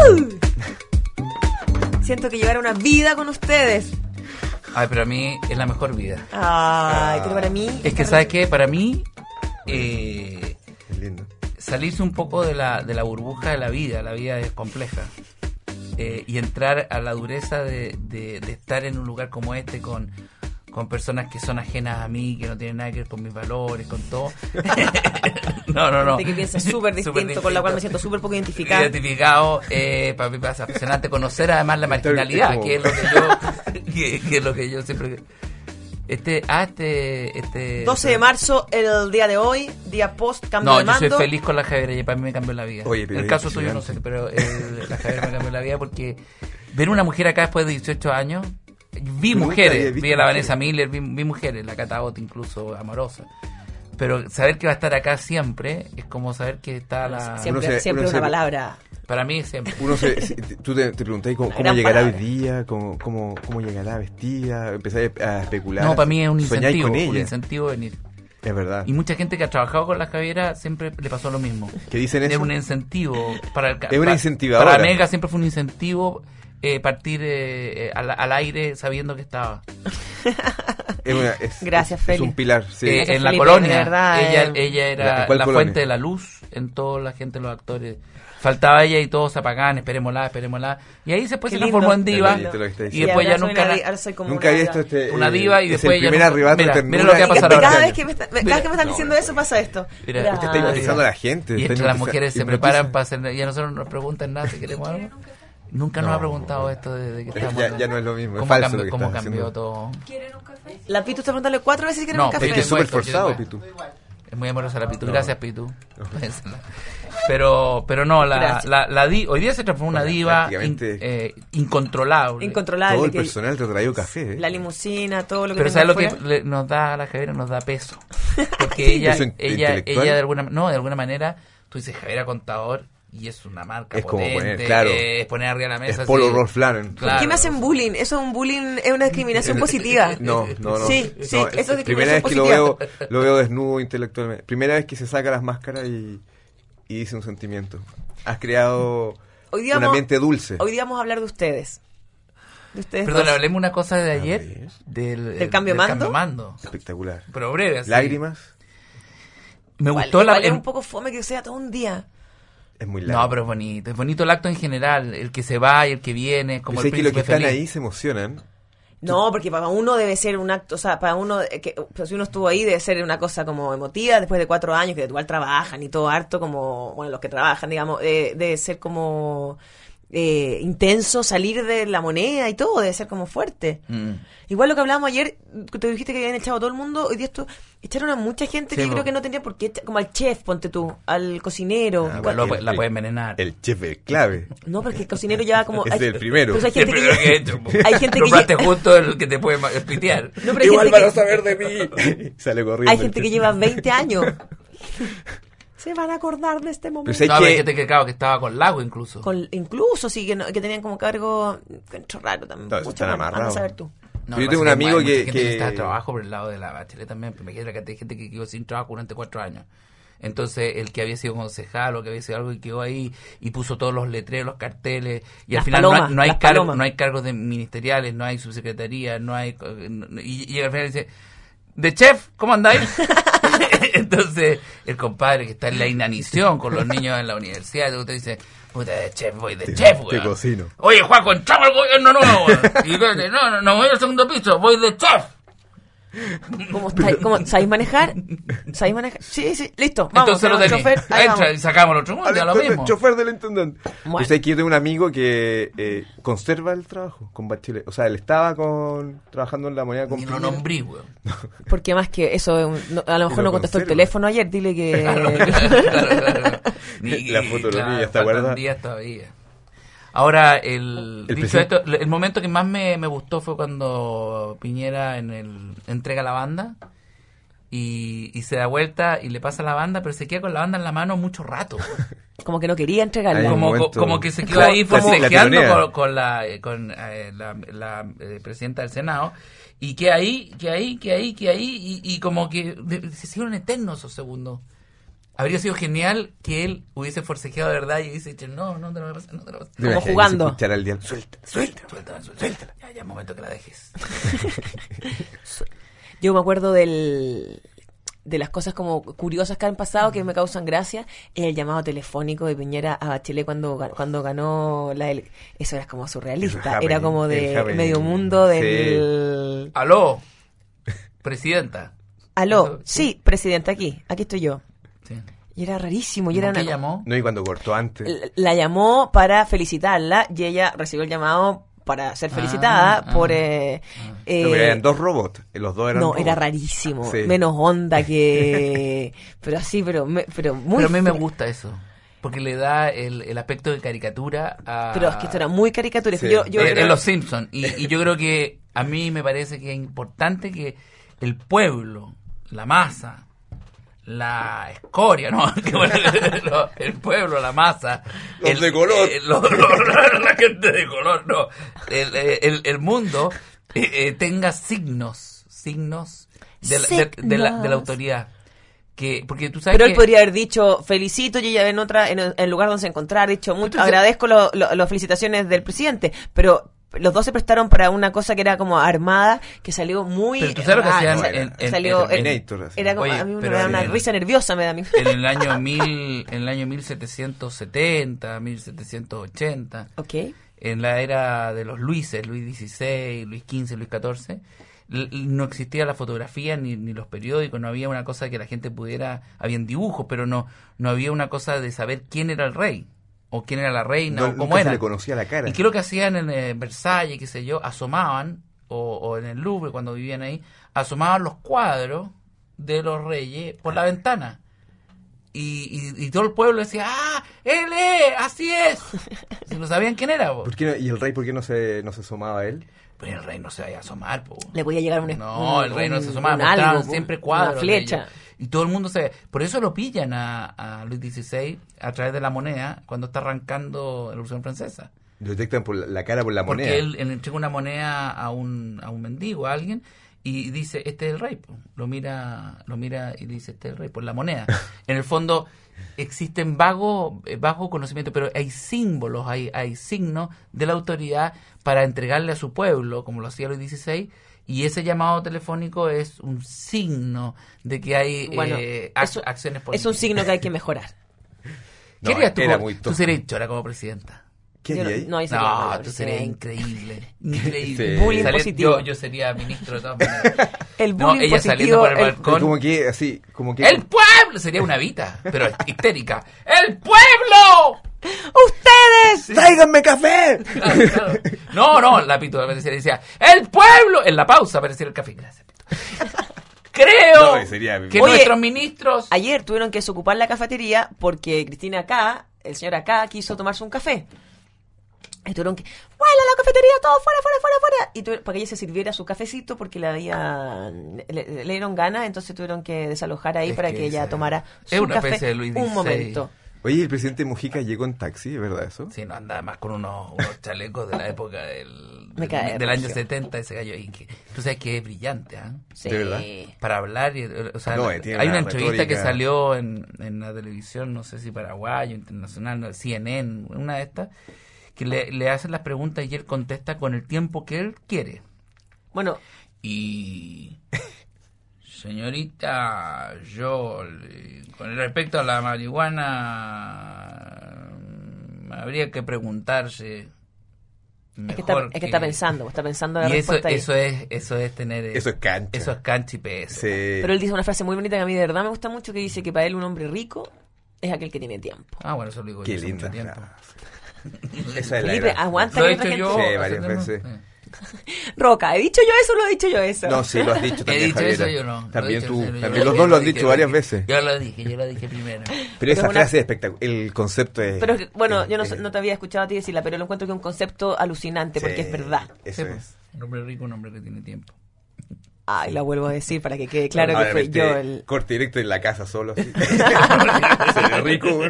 Siento que llevar una vida con ustedes. Ay, pero a mí es la mejor vida. Ay, pero para mí... Es que, ¿sabes qué? Para mí, Es lindo. salirse un poco de la burbuja de la vida es compleja. Y entrar a la dureza de estar en un lugar como este con personas que son ajenas a mí, que no tienen nada que ver con mis valores, con todo. No. Gente que piensa súper distinto, con la cual me siento súper poco identificado. Para mí pasa apasionante conocer además la marginalidad, que es lo que yo siempre... 12 de marzo, el día de hoy, día post cambio de mando. Yo soy feliz con la Javiera y para mí me cambió la vida. Oye, pero el caso tuyo no sé, pero la Javiera me cambió la vida porque ver una mujer acá después de 18 años, vi mujeres, vi a la Vanessa Miller, vi mujeres, la Cata Ott incluso, amorosa. Pero saber que va a estar acá siempre es como saber que está la... Siempre una palabra. Para mí siempre. Tú te preguntás cómo llegará hoy día, cómo llegará vestida, empezás a especular. No, para mí es un soñáis incentivo, con ella. un incentivo venir. Es verdad. Y mucha gente que ha trabajado con la Javiera siempre le pasó lo mismo. ¿Qué dicen eso? Es un incentivo para es una incentivadora. Para Mega siempre fue un incentivo partir al aire sabiendo que estaba. Gracias, Feli. Es un pilar, sí. Gracias, en la Felipe, colonia, de verdad, ella era ¿Cuál la colonia? fuente de la luz en toda la gente, los actores. Faltaba ella y todos se apagaban, esperémosla. Y ahí después Qué se lindo. transformó en diva. Qué lindo. Y después ya nunca... Nunca había visto una diva y después el ya primer nunca- arrebato de mira ternura. lo que va a pasar ahora. Cada vez que me están diciendo eso, pasa esto. Mira, Usted está hipnotizando a la gente. Y está entre las hipnotiza- mujeres se hipnotiza. preparan para hacer... Y a nosotros nos preguntan nada si queremos algo. Nunca nos ha preguntado esto desde que estamos... Ya no es lo mismo, es ¿Cómo falso cambió, lo que cómo estás cambió haciendo. todo? La Pitu está preguntándole 4 veces si quiere No, un café. Es que es súper Puesto, forzado, igual. Pitu. Es muy amorosa la Pitu. Gracias, Pitu. Pero no, hoy día se transformó en una diva Prácticamente. incontrolable. Incontrolable. Todo el que- personal te ha traído café. La limusina, todo lo que Pero tenga ¿sabes lo que afuera. nos da a la Javiera? Nos da peso. Porque ¿Peso intelectual? ella de alguna manera, tú dices Javiera Contador y es una marca Es como potente, poner, claro. es poner arriba de la mesa. Es Polo así. Rolf Lauren. Claro. ¿Por qué me hacen bullying? Eso es un bullying, es una discriminación positiva. No. Sí, No, eso es primera discriminación vez que positiva. lo veo desnudo intelectualmente. Primera vez que se saca las máscaras y dice un sentimiento. Has creado Hoy día un vamos- ambiente dulce. Hoy día vamos a hablar de ustedes. De ustedes Perdón, dos. hablemos una cosa de ayer. ver. Del cambio mando? mando. Espectacular. Pero breve, así. Lágrimas. Me Igual- gustó igual la... es un poco fome que sea todo un día. Es muy largo. No, pero es bonito. Es bonito el acto en general. El que se va y el que viene. Como Sé el que los que príncipe están feliz. ahí se emocionan. No, porque para uno debe ser un acto, o sea, para uno, pues si uno estuvo ahí, debe ser una cosa como emotiva después de 4 años, que igual trabajan y todo harto, como, bueno, los que trabajan, digamos, debe ser como intenso salir de la moneda y todo, debe ser como fuerte. Igual lo que hablábamos ayer, que te dijiste que habían echado a todo el mundo, hoy día echaron a mucha gente Sí, que yo po. creo que no tendría por qué, como al chef, ponte tú, al cocinero. Ah, Igual bueno, la puede envenenar. El chef es clave. No, porque el cocinero ya como... Es el primero. Pero hay El gente primero que he que, hecho. hay gente que Nombraste lle- justo el que te puede pitear. no, pero hay Igual gente van a que- saber de mí. Sale corriendo. Hay gente que lleva 20 años. Se van a acordar de este momento. Pues hay No, que- hay gente que, claro, que estaba con Lago incluso. Incluso sí que tenían como cargo encuentro raro también. No, Mucho están raro. amarrados. Anda a saber tú. No, Yo lo tengo que un pasa es amigo hay mucha que- gente que- está de trabajo por el lado de la Bachelet también. Pero me queda que hay gente que quedó sin trabajo durante 4 años. Entonces, el que había sido concejal o que había sido algo y quedó ahí y puso todos los letreros, los carteles, y Las al final palomas, no hay las cargos, palomas. no hay cargos de ministeriales, no hay subsecretaría, no hay... Y al final dice, ¿de chef? ¿Cómo andáis? Entonces, el compadre que está en la inanición con los niños en la universidad, y usted dice, puta, de chef, voy de chef, Te weón. cocino. Oye, Juaco, entramos al gobierno nuevo, weón. Y espérate, no voy al segundo piso, voy de chef. ¿Sabéis manejar? ¿Sabéis manejar? Sí, listo. Vamos, Entonces lo tenemos tenés. chofer, ahí Entra vamos. y sacamos el otro mundo, ya lo El mismo. chofer del intendente. Bueno. Pues aquí yo tengo un amigo que conserva el trabajo con Bachelet. O sea, él estaba trabajando en la moneda con Ni lo Piñera. nombré, weón. Porque más que eso, a lo mejor lo no contestó el conserva. teléfono ayer, dile que... Claro. La foto de los niños está faltan guardada. días todavía. Ahora, dicho presidente- esto, el momento que más me gustó fue cuando Piñera entrega la banda y se da vuelta y le pasa la banda, pero se queda con la banda en la mano mucho rato. Como que no quería entregarla. Hay un Como, momento- como que se quedó Como- ahí como- forcejeando la tironea. con la presidenta del Senado y que ahí y como que se hicieron eternos esos segundos. Habría sido genial que él hubiese forcejeado de verdad y hubiese dicho, no te lo voy a pasar, no te lo voy a pasar. Como jugando. Escuchar al diablo. Suéltala. Ya es momento que la dejes. Yo me acuerdo de las cosas como curiosas que han pasado que me causan gracia. El llamado telefónico de Piñera a Bachelet cuando ganó eso era como surrealista. Era como de medio mundo del... Sí. Aló, presidenta. Aló, sí, presidenta, aquí estoy yo. Sí. Y era rarísimo. Y ¿Por era qué llamó? No, y cuando cortó antes. La llamó para felicitarla y ella recibió el llamado para ser felicitada por... pero eran 2 robots, los 2 eran no, robots. era rarísimo, Sí. menos onda que... pero así, pero muy... Pero a mí me gusta eso, porque le da el aspecto de caricatura a... Pero es que esto era muy caricaturesco. Sí. Yo en Los Simpsons. Y yo creo que a mí me parece que es importante que el pueblo, la masa, la escoria, ¿no? El pueblo, la masa, Los de color. la gente de color, no. El mundo tenga signos de la autoridad. Porque tú sabes pero él que... podría haber dicho felicito y ella en el lugar donde se encontrara dicho mucho, agradezco las felicitaciones del presidente, pero los dos se prestaron para una cosa que era como armada, que salió muy... Pero tú sabes lo que hacían salió Terminator, así. era como, Oye, a mí me pero da una risa nerviosa, me da a mí. En el año 1770, 1780, Okay. en la era de los Luises, Luis XVI, Luis XV, Luis XIV, no existía la fotografía ni los periódicos, no había una cosa que la gente pudiera, habían dibujos, pero no había una cosa de saber quién era el rey o quién era la reina o cómo era. Se le conocía la cara. Y creo que hacían en Versalles, qué sé yo, asomaban, o en el Louvre cuando vivían ahí, asomaban los cuadros de los reyes por la ventana. Y todo el pueblo decía, ¡ah, él es! ¡Así es! Si no sabían quién era, po. ¿Por qué no, ¿y el rey por qué no se asomaba a él? Pero el rey no se vaya a asomar, po. Le podía llegar No, el rey no se asomaba, mostraban algo, siempre cuadros una flecha. de ellos. Y todo el mundo por eso lo pillan a Luis XVI a través de la moneda cuando está arrancando la Revolución Francesa. Lo detectan por la cara, por la moneda. Porque él entrega una moneda a un mendigo, a alguien, y dice, este es el rey. Po. Lo mira y dice, este es el rey, por la moneda. En el fondo existen bajo conocimiento, pero hay símbolos, hay signos de la autoridad para entregarle a su pueblo, como lo hacía Luis XVI, y ese llamado telefónico es un signo de que hay acciones políticas. Es un signo que hay que mejorar. ¿Qué harías tú? Tú serías chora como presidenta. ¿Qué haría ahí? Tú serías increíble. Increíble. Sí. Bullying positivo. Yo sería ministro de todas maneras. El bullying ella positivo. saliendo por el balcón. Como que, así, como que... ¡El pueblo! Sería una vita, pero histérica. ¡El pueblo! ¡Ustedes! ¡Tráiganme café! Claro. No, la Pito decía, ¡el pueblo! En la pausa aparecía el café. Gracias, Pito. Creo que nuestros ministros... Ayer tuvieron que desocupar la cafetería porque Cristina el señor acá quiso tomarse un café. Y tuvieron que, ¡vuela la cafetería! ¡Todo fuera! Y para que ella se sirviera su cafecito porque le dieron ganas, entonces tuvieron que desalojar ahí para que ella tomara su una café especie de Luis un XVI. momento. Oye, el presidente Mujica llegó en taxi, ¿es verdad eso? Sí, no, andaba más con unos chalecos de la época del año 70, ese gallo ahí. Tú sabes que es brillante, ¿ah? Sí. ¿De verdad? Para hablar, hay una entrevista que salió en la televisión, no sé si paraguayo, internacional, no, CNN, una de estas, que le hacen las preguntas y él contesta con el tiempo que él quiere. Bueno. Y... Señorita, con respecto a la marihuana, habría que preguntarse... Es que está pensando la respuesta. Eso es tener... Eso es cancha. Eso es cancha y PS. Sí. Pero él dice una frase muy bonita que a mí de verdad me gusta mucho, que dice que para él un hombre rico es aquel que tiene tiempo. Ah, bueno, eso lo digo Qué yo hace linda mucho tiempo. Esa es Felipe, aguanta lo que he otra dicho gente... yo. Sí, varias veces. Roca, ¿he dicho yo eso o lo he dicho yo eso? No, sí, lo has dicho también, He dicho Javiera. eso yo no. También tú. Yo También los dos lo han dicho varias veces. Yo lo dije primero. Pero esa frase es espectacular. El concepto es... Pero bueno, yo no te había escuchado a ti decirla, pero lo encuentro que es un concepto alucinante porque es verdad. Eso es. Un hombre rico, un hombre que tiene tiempo. Ay, la vuelvo a decir para que quede claro que fue yo el... Corte directo en la casa solo. Así. Sería rico, güey.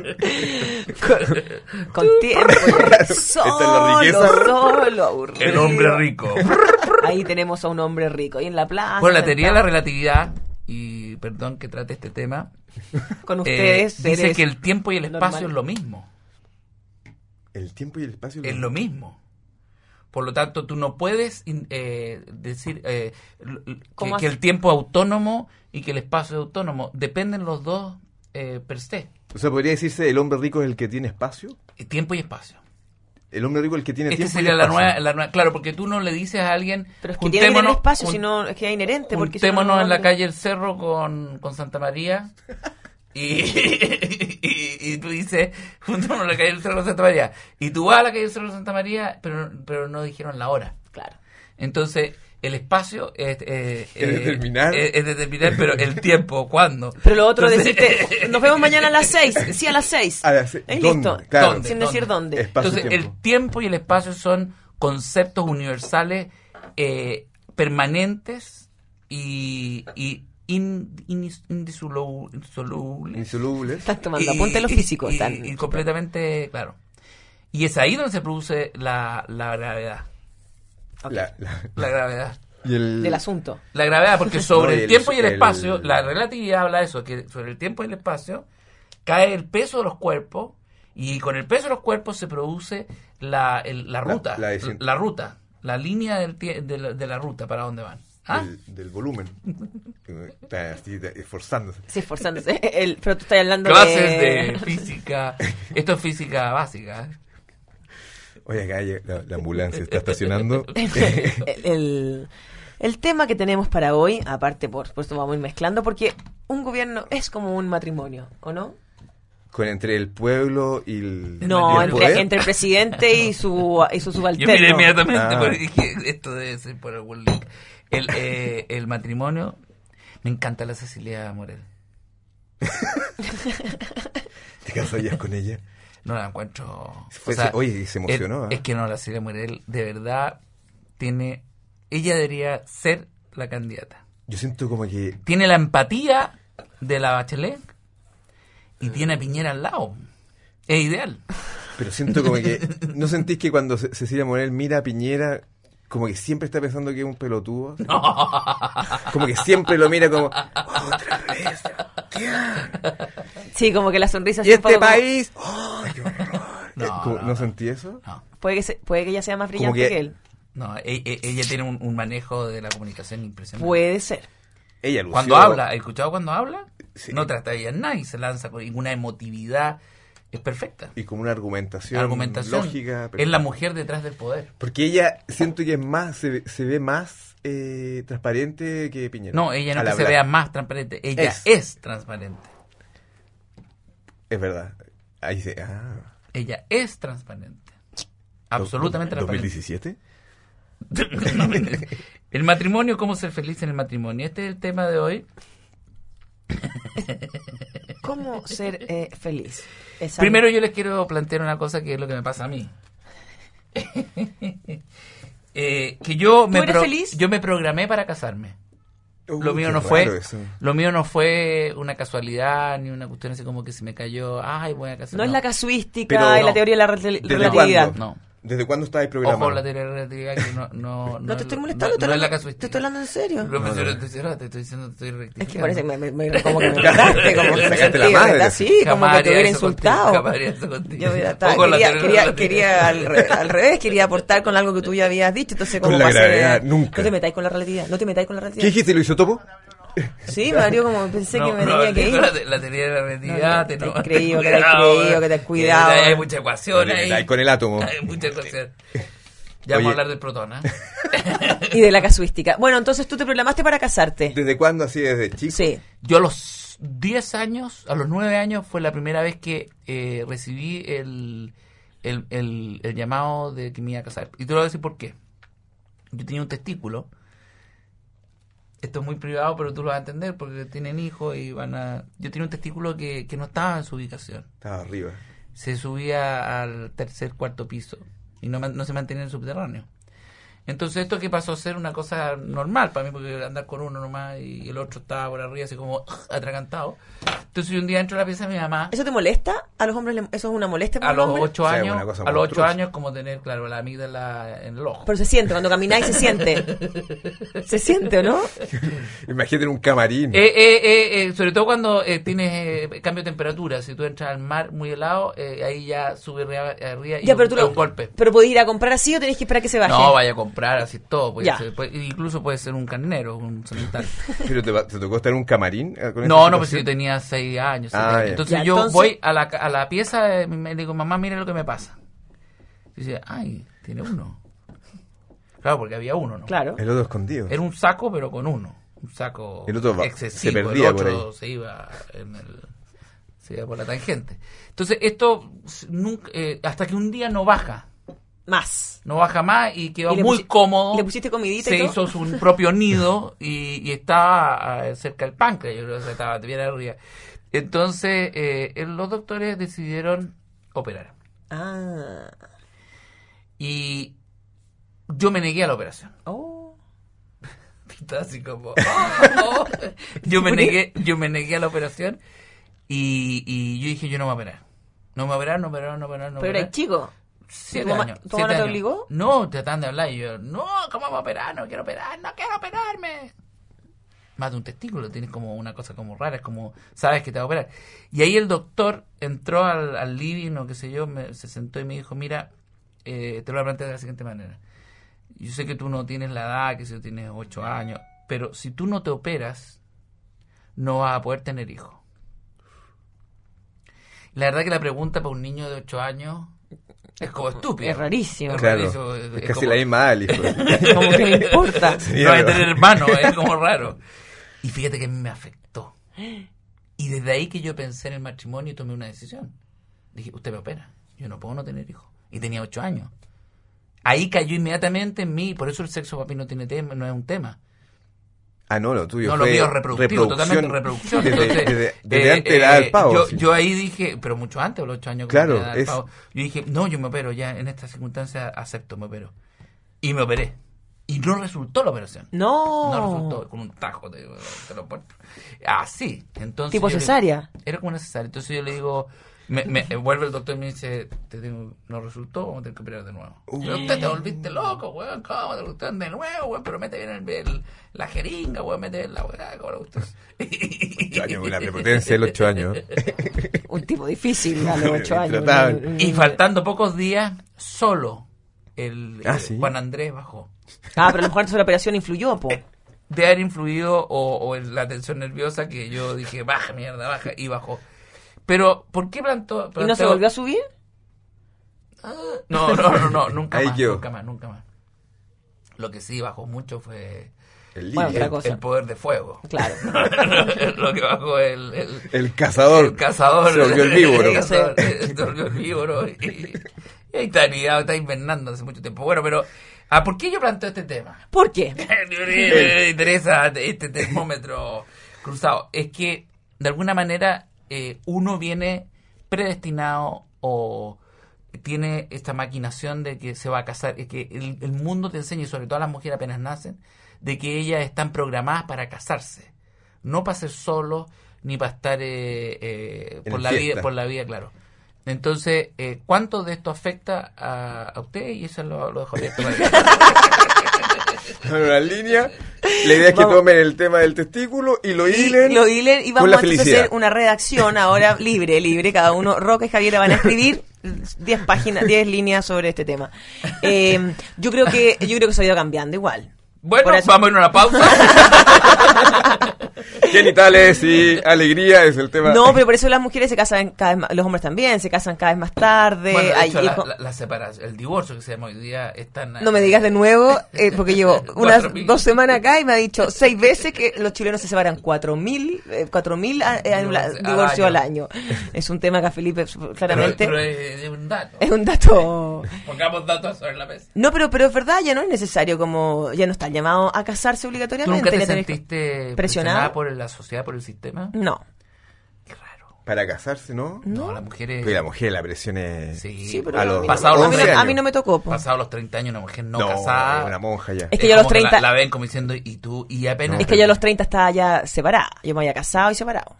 Con tiempo. Esta es la riqueza. Solo, aburrido. El hombre rico. Ahí tenemos a un hombre rico. Y en la plaza... Bueno, la teoría de la relatividad, y perdón que trate este tema, Con ustedes, dice seres que el tiempo y el espacio normal. es lo mismo. El tiempo y el espacio Es lo mismo. Por lo tanto, tú no puedes decir que el tiempo es autónomo y que el espacio es autónomo. Dependen los dos per se. O sea, podría decirse el hombre rico es el que tiene espacio. Tiempo y espacio. El hombre rico es el que tiene Este tiempo y sería espacio. la nueva. Claro, porque tú no le dices a alguien. Pero es que tiene que tener espacio, jun- sino es que es inherente. Porque si no, juntémonos en la ¿dónde? calle El Cerro con Santa María. Y tú dices, juntémonos en la calle El Cerro con Santa María. Y tú vas a la calle El Cerro con Santa María, pero no dijeron la hora. Claro. Entonces, el espacio es determinar. Es determinar, pero el tiempo, ¿cuándo? Pero lo otro es Entonces, decirte, nos vemos mañana a las 6. Sí, a las 6. ¿Dónde? Listo. Claro. ¿Dónde? Sin decir dónde. Espacio Entonces, tiempo. el tiempo y el espacio son conceptos universales permanentes y indisolubles. Insolubles. Están tomando apuntes los físicos. Y completamente, claro. Y es ahí donde se produce la gravedad. Ok. La gravedad. Y el... Del asunto. La gravedad, porque sobre No, el tiempo y el el- espacio, la relatividad habla de eso, que sobre el tiempo y el espacio cae el peso de los cuerpos y con el peso de los cuerpos se produce la ruta, la ruta, la línea de la ruta para dónde van. ¿Ah? del volumen. Está así esforzándose. Sí, esforzándose. Pero tú estás hablando Clases de física, esto es física básica. Oye, acá la ambulancia está estacionando. El tema que tenemos para hoy, aparte por supuesto vamos a ir mezclando, porque un gobierno es como un matrimonio, ¿o no? Entre el pueblo y el... No, y el poder. entre el presidente y su Yo subalterno. miré inmediatamente Ah. porque dije, esto debe ser por algún link. El matrimonio, me encanta la Cecilia Morel. ¿Te casarías con ella? No la encuentro. Oye, se emocionó. Es que no, la Cecilia Morel de verdad tiene. Ella debería ser la candidata. Yo siento como que... Tiene la empatía de la Bachelet y tiene a Piñera al lado. Es ideal. Pero siento como que... ¿No sentís que cuando Cecilia Morel mira a Piñera, como que siempre está pensando que es un pelotudo? Como que siempre lo mira como... ¡Otra vez! Sí, como que la sonrisa ¿Y así un poco este como- país? ¡Ay, qué horror! ¿No sentí eso? No, Puede que ella sea más brillante que- que él. no, ella tiene un manejo de la comunicación impresionante. Puede ser. Ella lució... Cuando habla, ¿has escuchado cuando habla? Sí. No trata de nada y se lanza con una emotividad. Es perfecta. Y como una argumentación, Argumentación. lógica. Es la mujer detrás del poder. Porque ella, siento que es más, se ve más transparente que Piñera. No, ella no Al es que se hablar. vea más transparente. Ella Es. es transparente. Es verdad. Ahí se... Ella es transparente. Absolutamente transparente. ¿2017? El matrimonio, ¿cómo ser feliz en el matrimonio? Este es el tema de hoy. ¿Cómo ser feliz? Es algo- Primero yo les quiero plantear una cosa que es lo que me pasa a mí. Que yo ¿Tú eres feliz? yo me programé para casarme. Lo mío qué no raro fue eso. lo mío no fue una casualidad ni una cuestión así como que se me cayó, ay, voy a casar. No es la casuística Pero y no. la teoría de la ¿Desde relatividad. cuándo? No. ¿Desde cuándo estabas programado? Ojo, la teoría de la relatividad que no No te es- estoy molestando, no es la casuística. te estoy hablando en serio. Pero, pues, yo te estoy diciendo, te estoy rectificando. Es que parece que como que me mataste, como que me Sacaste la sentí, madre. ¿verdad? Sí, como Jamás que te haría hubiera eso contigo, insultado. jamás haría eso contigo. Yo estaba- Ojo, la quería, teoría de la quería al revés, quería aportar con algo que tú ya habías dicho, entonces Con como la pasé- gravedad, nunca. No te metáis con la relatividad, no te metáis con la ¿Qué relatividad. dijiste, lo hizo Topo? Sí, Mario, como pensé que me tenía que ir. La teoría de la relatividad. No, te has creído, que te has creído, que te has cuidado. Hay mucha ecuación Ahí ahí. con el átomo. Hay mucha ecuación. Ya vamos a Oye. hablar del protón, ¿eh? Y de la casuística. Bueno, entonces tú te programaste para casarte. ¿Desde cuándo así? ¿Desde chico? Sí. Yo a los 10 años, a los 9 años, fue la primera vez que recibí el llamado de que me iba a casar. Y te lo voy a decir por qué. Yo tenía un testículo. Esto es muy privado, pero tú lo vas a entender porque tienen hijos y van a... Yo tenía un testículo que no estaba en su ubicación. Estaba arriba. Se subía al tercer, cuarto piso y no se mantenía en el subterráneo. Entonces esto que pasó a ser una cosa normal para mí, porque andar con uno nomás y el otro estaba por arriba así como atragantado. Entonces un día entro a la pieza de mi mamá. ¿Eso te molesta? ¿A los hombres eso es una molestia para A los hombres? 8 años, una cosa a los 8 monstruosa. años como tener, claro, la amígdala en el ojo. Pero se siente, cuando camináis se siente. ¿Se siente o no? Imagínate en un camarín. Sobre todo cuando tienes cambio de temperatura. Si tú entras al mar muy helado, ahí ya sube arriba y Ya, pero es un golpe. ¿Pero podés ir a comprar así o tenés que esperar que se baje? No, vaya a comprar así todo. Ya. Incluso puede ser un carnero, un sanitario. ¿Pero te tocó estar en un camarín? Con No, esta no, pues yo situación? tenía 6 años. 7 Ah, años. ya. Entonces Ya, yo entonces- voy a la pieza, me digo, mamá, mire lo que me pasa. Y dice, ay, tiene uno. Claro, porque había uno, ¿no? Claro. El otro escondido. Era un saco, pero con uno. Un saco El otro excesivo. se perdía el por otro ahí. se iba por la tangente. Entonces esto nunca, hasta que un día no baja Más. y quedó ¿Y le muy pusi- cómodo. le pusiste comidita se y todo? hizo su propio nido y estaba cerca del páncreas, yo creo que estaba bien arriba. Entonces los doctores decidieron operar Ah. y yo me negué a la operación. Oh. Está así como yo me negué a la operación y yo dije, yo no me voy a operar. No me voy a operar, no me voy a operar, no me voy a Pero operar. eres chico. 7 ¿Tu mamá- años. tu mamá 7 no te años. obligó? No, tratan de hablar y yo, no, ¿cómo me voy a operar? No quiero operar, no quiero operarme. Más de un testículo, tienes como una cosa como rara, es como, sabes que te va a operar. Y ahí el doctor entró al living o qué sé yo, se sentó y me dijo, mira, te lo voy a plantear de la siguiente manera. Yo sé que tú no tienes la edad, que si tú tienes 8 años, pero si tú no te operas, no vas a poder tener hijos. La verdad que la pregunta para un niño de 8 años es como estúpida. Es rarísimo. Claro, rarísimo, es es casi como- la misma Alice. Como que no importa. Sí, no hay algo. tener hermano, es como raro. Y fíjate que a mí me afectó. Y desde ahí que yo pensé en el matrimonio y tomé una decisión. Dije, usted me opera, yo no puedo no tener hijos. Y tenía 8 años. Ahí cayó inmediatamente en mí, por eso el sexo para mí no tiene tema, no es un tema. Ah, no, lo tuyo No, lo fue mío es reproductivo, totalmente reproducción. Entonces, desde antes era el pavo. sí. yo ahí dije, pero mucho antes, a los 8 años. Claro, que me da el es- pavo. Yo dije, no, yo me opero, ya en estas circunstancias acepto, me opero. Y me operé. Y no resultó la operación. No. No resultó, con un tajo te lo puerto. Así. Entonces Tipo yo le- cesárea. Era como una cesárea. Entonces yo le digo, vuelve el doctor y me dice, no resultó, vamos a tener que operar de nuevo. Pero usted te volviste loco, weón, ¿cómo te gustan de nuevo, weón? Pero mete bien la jeringa, weón, mete bien la weá, ¿cómo le gustó? 8 años, la prepotencia de los 8 años. Un tipo difícil a los 8 años. Intratable. Y faltando pocos días, solo ¿Sí? Juan Andrés bajó. Ah, pero a lo mejor antes de la operación influyó, po. De haber influido o en la tensión nerviosa que yo dije, baja, mierda, baja, y bajó. Pero, ¿por qué plantó? ¿Y no se volvió a subir? No, nunca Ahí más, quedó. nunca más. Lo que sí bajó mucho fue El Bueno, Lidia, otra cosa. el poder de fuego. Claro. Lo que bajó el cazador. el cazador. Se volvió el víboro. El cazador, se volvió el víboro. Y está invernando hace mucho tiempo. Bueno, pero, ¿por qué yo planteo este tema? ¿Por qué? Me interesa este termómetro cruzado. Es que, de alguna manera, uno viene predestinado o tiene esta maquinación de que se va a casar. Es que el mundo te enseña, y sobre todo las mujeres apenas nacen, de que ellas están programadas para casarse. No para ser solos, ni para estar por la vida, claro. Entonces, ¿cuánto de esto afecta a usted? Y eso lo dejo abierto. Bueno, la línea. La idea es que Vamos. tomen el tema del testículo y lo hilen. Y vamos con la a felicidad. hacer una redacción ahora libre, cada uno. Roca y Javiera van a escribir 10 páginas, 10 líneas sobre este tema. Yo creo que se ha ido cambiando igual. Bueno, Por eso- vamos a ir a una pausa. Genitales y alegría es el tema. No, pero por eso las mujeres se casan cada vez más, los hombres también se casan cada vez más tarde. Bueno, de hay hecho, hijos- la separación, el divorcio que se llama hoy día es tan... No me digas de nuevo, porque llevo unas 4.000. 2 semanas acá y me ha dicho 6 veces que los chilenos se separan 4.000 divorcios al año. Es un tema que a Felipe claramente Pero es un dato. es un dato. Pongamos datos sobre la mesa. No, pero es verdad, ya no es necesario, como ya no están llamados a casarse ¿Tú obligatoriamente. nunca te ya tenés- sentiste presionada? presionada por la sociedad, por el sistema? No. Qué raro. Para casarse, ¿no? No, las mujeres... Pero la mujer, la presión es... Sí, pero a los pasados los 11 a mí no me tocó. Po. Pasados los 30 años, una mujer no No, casada... una monja ya. Es que yo a los como 30... La ven como diciendo, y tú, y apenas... Es que yo a los 30 estaba ya separada. Yo me había casado y separado.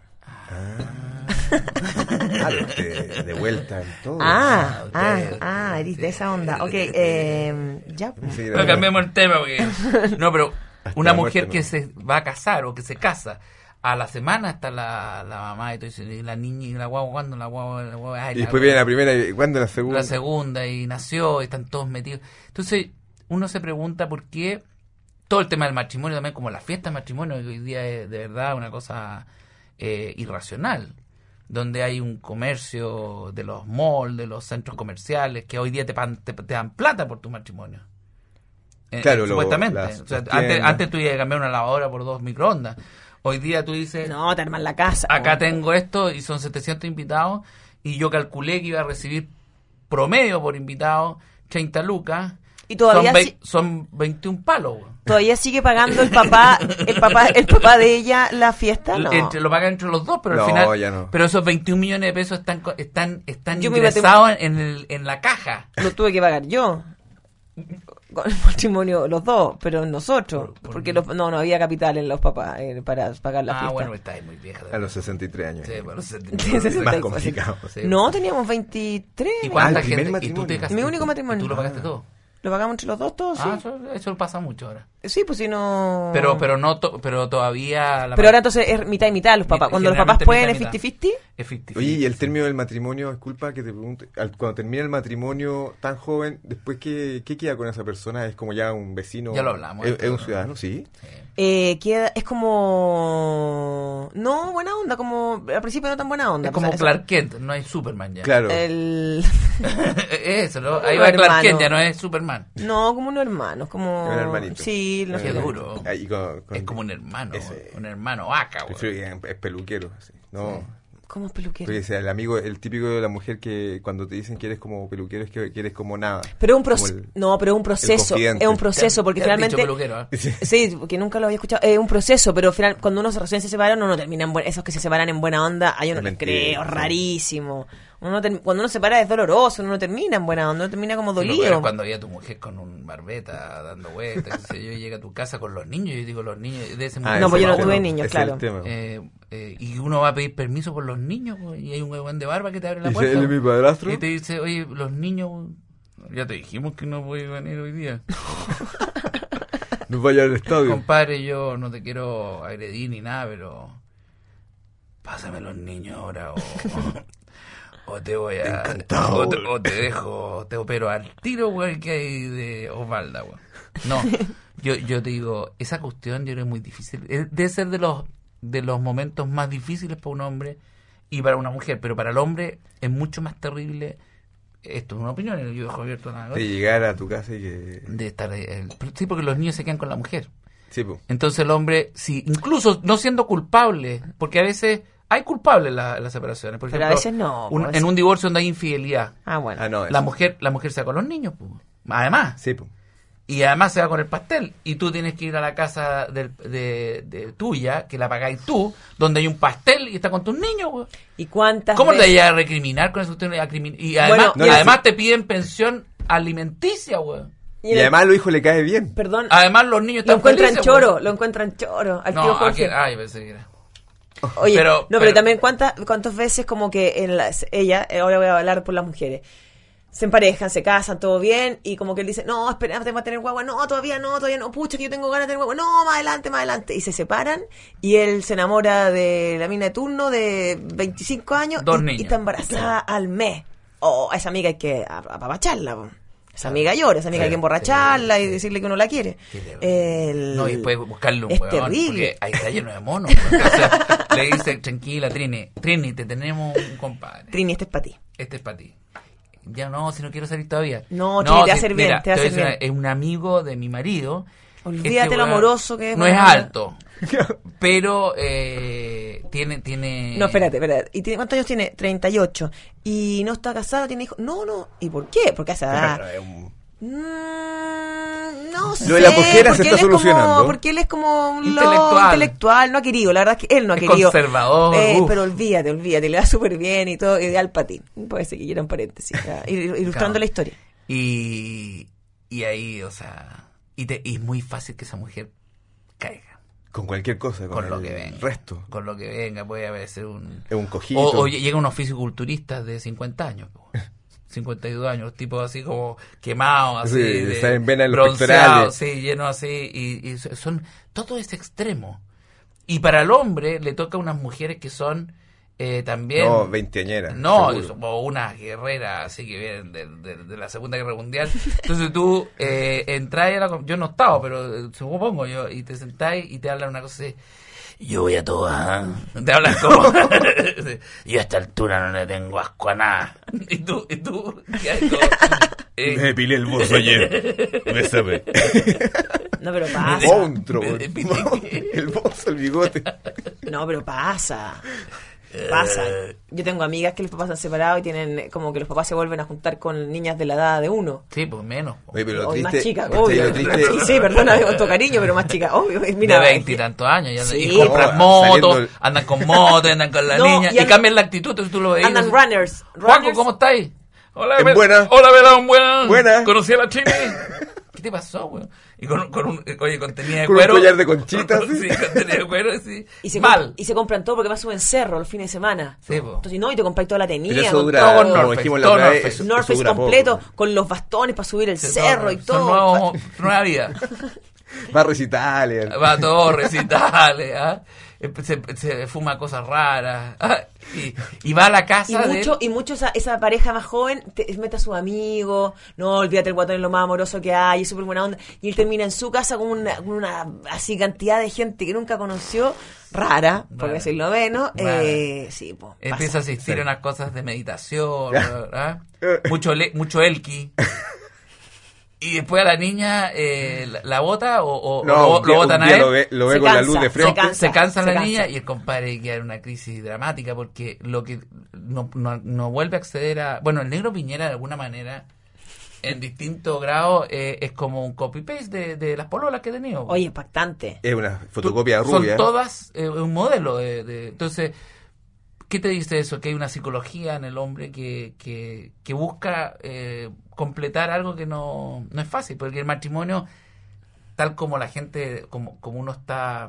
De vuelta en todo. Eres de esa onda. Ok, ya. Sí, No cambiemos el tema porque... No, pero una la mujer muerte, que se va a casar o que se casa, a la semana está la mamá y todo eso, y la niña y la guagua, ¿cuándo? La guagua, ay, Y después viene la primera y ¿cuándo la segunda? la segunda y nació y están todos metidos. Entonces uno se pregunta por qué todo el tema del matrimonio también, como la fiesta del matrimonio, que hoy día es de verdad una cosa irracional, donde hay un comercio de los malls, de los centros comerciales, que hoy día te dan plata por tu matrimonio. Claro, supuestamente. las Antes tú ibas a cambiar una lavadora por 2 microondas. Hoy día tú dices, No, te arman la casa. acá tengo esto y son 700 invitados y yo calculé que iba a recibir promedio por invitado 30 lucas. Y todavía son 21 palos. Güey. ¿Todavía sigue pagando el papá de ella la fiesta? No. Lo pagan entre los dos, pero No, al final, ya no. pero esos 21 millones de pesos están Yo me ingresados en la caja. Lo tuve que pagar yo. Con el matrimonio, los dos, pero nosotros. Porque no había capital en los papás para pagar la fiesta. Bueno, está muy vieja. A los 63 años. Sí, bueno, Más complicado. Sí. No, teníamos 23. ¿Y cuánta el primer gente? ¿Y tú te matrimonio. casaste? Mi único matrimonio. ¿Y tú lo pagaste todo? ¿Lo pagamos entre los dos todos? Sí. Eso pasa mucho ahora. Sí, pues si no... Pero todavía... Pero ahora entonces es mitad y mitad los papás. Cuando los papás Generalmente pueden es mitad y 50-50. Es 50. Oye, ¿y el término del matrimonio, disculpa que te pregunte, cuando termina el matrimonio tan joven, después qué queda con esa persona? ¿Es como ya un vecino? Ya lo hablamos. ¿Es un ciudadano? Sí. Es como... No, buena onda, como... Al principio no tan buena onda. Es como o sea, Clark Kent, no hay Superman ya. Claro. Eso, ¿no? Ahí Un va Clark hermano. Kent, ya no es Superman. No, como unos hermanos, como... Un hermanito. Sí, no Qué sé. duro. Ahí Es como un hermano, ese- un hermano vaca, güey. Prefiero que es peluquero. Así. No. ¿Cómo peluquero? Porque sea, el típico de la mujer que cuando te dicen que eres como peluquero es que eres como nada. Pero es un Como proceso. el- No, pero es un proceso. confidente. Es un proceso, porque Te han finalmente... dicho peluquero, ¿eh? Sí, porque nunca lo había escuchado. Es un proceso, pero al final, cuando uno recién se separa, uno no termina esos que se separan en buena onda, yo no Es les mentira, creo, sí. rarísimo. Cuando uno se separa es doloroso, uno no termina en buena onda, uno termina como Sí, lo peor dolido. es cuando veía a tu mujer con un barbeta dando vueltas, qué sé yo, y llega a tu casa con los niños, y yo digo, los niños de ese Ah, No, ese pues yo no es el tuve tema. niños, Ese es claro. el tema. Y uno va a pedir permiso por los niños, pues, y hay un huevón de barba que te abre la Dice, puerta. ¿él es mi padrastro? Y te dice, oye, los niños, ya te dijimos que no voy a venir hoy día. Nos vaya al estadio. Compadre, yo no te quiero agredir ni nada, pero pásame los niños ahora o te voy a... Encantado. O te dejo, te opero al tiro, güey, que hay de Osvalda, güey. No, yo te digo, esa cuestión yo creo que es muy difícil. Debe ser de los momentos más difíciles para un hombre y para una mujer, pero para el hombre es mucho más terrible. Esto es una opinión, yo dejo abierto nada. De llegar a tu casa y que... De estar sí, porque los niños se quedan con la mujer. Sí, pues. Entonces el hombre, si incluso no siendo culpable, porque a veces hay culpables en las separaciones. Por Pero a ejemplo, veces no, pues. en un divorcio donde hay infidelidad, Ah, bueno. Ah, no. la eso. mujer se va con los niños, pues. Además. Sí, pues. Y además se va con el pastel. Y tú tienes que ir a la casa de tuya, que la pagáis tú, donde hay un pastel y está con tus niños, güey. ¿Y cuántas ¿Cómo te veces? vayas a recriminar con eso? Y además, Bueno, además te piden pensión alimenticia, güey. Y además a los hijos le cae bien. Perdón, Además los niños lo están encuentran felices, choro, güey. lo encuentran choro. Al tío No, Jorge. pensé que era. Oye, pero- pero pero- también cuántas veces como que ahora voy a hablar por las mujeres, se emparejan, se casan, todo bien, y como que él dice, no, espera, te va a tener guagua, no, todavía no, pucha, que yo tengo ganas de tener guagua, no, más adelante, y se separan, y él se enamora de la mina de turno de 25 años, Dos y niños. está embarazada al mes. Oh, a esa amiga hay que apapacharla, po. Esa amiga llora, esa amiga hay que emborracharla y decirle que uno la quiere. No, y después buscarle un es huevón, terrible. porque ahí está lleno de monos. Pues. O sea, le dice, tranquila, Trini, te tenemos un compadre. Trini, este es para ti. Este es para ti. Ya no, si no quiero salir todavía. No, Trini, te va a hacer bien, mira, te va a hacer voy decir, bien. es un amigo de mi marido. Olvídate lo weón amoroso que es. No es weón. alto, pero tiene... No, espérate. ¿Cuántos años tiene? 38. ¿Y no está casado? ¿Tiene hijos? No. ¿Y por qué? Porque a esa edad... Claro, es un No sé. Lo de la cojera se está solucionando. Porque él es como un intelectual. No ha querido, la verdad es que él no ha Es querido. conservador. Pero olvídate, le va súper bien y todo, ideal patín. Puede ser que quiera un paréntesis, ilustrando la historia. Y ahí, o sea, y es muy fácil que esa mujer caiga. Con cualquier cosa, Con lo que venga. Resto. Con lo que venga, puede haber ser un cojito. O llega unos fisiculturistas de 50 años. 52 años, tipos así como quemados, así, sí, en vena en los bronceados, sí, llenos así, y son, todo es extremo. Y para el hombre le toca a unas mujeres que son también... No, veinteañeras. No, como unas guerreras así que vienen de la Segunda Guerra Mundial. Entonces tú entras yo no estaba, pero supongo yo, y te sentás y te hablan una cosa así. Yo voy a todas, te hablan como yo a esta altura no le tengo asco a nada. Y tú ¿qué hay como, me depilé el bozo ayer, me sabe. No, pero pasa. Monstruo, el bozo, el bigote. No, pero pasa. Yo tengo amigas que los papás se han separado y tienen como que los papás se vuelven a juntar con niñas de la edad de uno. Sí, pues menos. Oye, pero o triste, más chicas, obvio. Sí, perdona, con todo cariño, pero más chicas, obvio. Mira, de 20 y tantos años. Sí. Y compran motos, andan con motos, andan con la niña. Y cambian la actitud, entonces tú lo veías. Andan runners. Juanjo, ¿cómo estáis? Hola, buena. Hola, Belón, buena. Buena. Conocí a la Chini. ¿Qué te pasó, güey? Y con tenía de con cuero. Un collar de conchitas. Sí, con tenía de cuero, sí. Y se compran todo porque más suben cerro los fines de semana. Sí, po. Entonces, y te compras toda la tenía. Pero eso con dura, todo, como dijimos la otra vez, North Face completo, con los bastones para subir el cerro y todo. Nueva vida. Va a recitales. Va a todos recitales, ¿ah? Se fuma cosas raras, ¿ah? Y va a la casa y mucho esa pareja más joven mete a sus amigos, no, olvídate, el guatón es lo más amoroso que hay, es súper buena onda, y él termina en su casa con una así cantidad de gente que nunca conoció, rara, por decirlo menos. Sí, pues, empieza a asistir a unas cosas de meditación, ¿verdad? Mucho elki. Y después a la niña la bota o lo botan a él. Lo ve con la luz de frente. Se cansa la niña y el compadre queda en una crisis dramática porque lo que no vuelve a acceder a... Bueno, el negro Piñera de alguna manera, en distintos grados, es como un copy-paste de las pololas que he tenido. Oye, impactante. Es una fotocopia rubia. Son todas un modelo entonces... ¿Qué te dice eso? Que hay una psicología en el hombre que busca completar algo que no es fácil, porque el matrimonio, tal como la gente, como uno está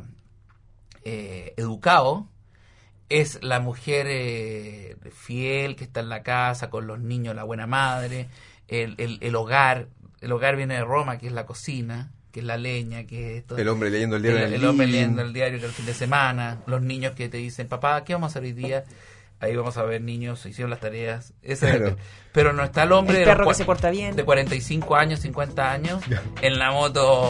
educado, es la mujer fiel que está en la casa con los niños, la buena madre, el hogar. El hogar viene de Roma, que es la cocina, que es la leña, que es esto. El hombre leyendo el diario. El hombre leyendo el diario que el fin de semana. Los niños que te dicen, papá, ¿qué vamos a hacer hoy día? Ahí vamos a ver niños, hicieron las tareas. Claro. Pero no está el hombre el perro que se porta bien. De 45 años, 50 años, en la moto,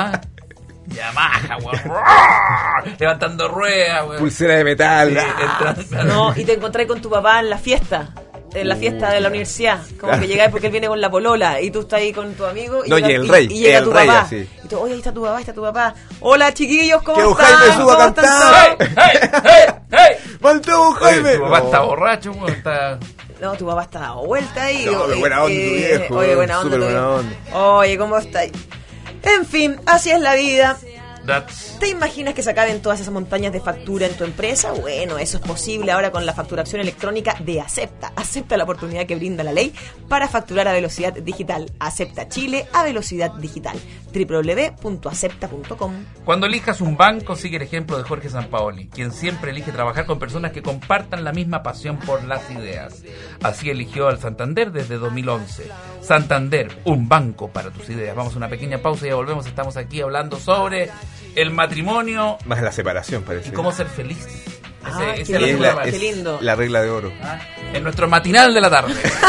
Yamaha, levantando ruedas, pulsera de metal. No, y te encontrás con tu papá en la fiesta de la universidad, como que llegáis porque él viene con la polola y tú estás ahí con tu amigo y llega tu papá. Así. Y tú, oye, ahí está tu papá. Hola, chiquillos, ¿cómo están? Que Jaime suba a cantar. ¡Hey! ¡Faltó Jaime! Tu papá está borracho, está... No, tu papá está dado vuelta ahí. No, buena onda, viejo. Oye, buena onda. Oye, ¿cómo estáis? En fin, así es la vida. ¿Te imaginas que se acaben todas esas montañas de factura en tu empresa? Bueno, eso es posible ahora con la facturación electrónica de Acepta. Acepta la oportunidad que brinda la ley para facturar a velocidad digital. Acepta Chile a velocidad digital. www.acepta.com. Cuando elijas un banco, sigue el ejemplo de Jorge Sampaoli, quien siempre elige trabajar con personas que compartan la misma pasión por las ideas. Así eligió al Santander desde 2011. Santander, un banco para tus ideas. Vamos a una pequeña pausa y ya volvemos. Estamos aquí hablando sobre el matrimonio. Más la separación, parece. Y cómo ser feliz. Qué lindo. La regla de oro. En nuestro matinal de la tarde.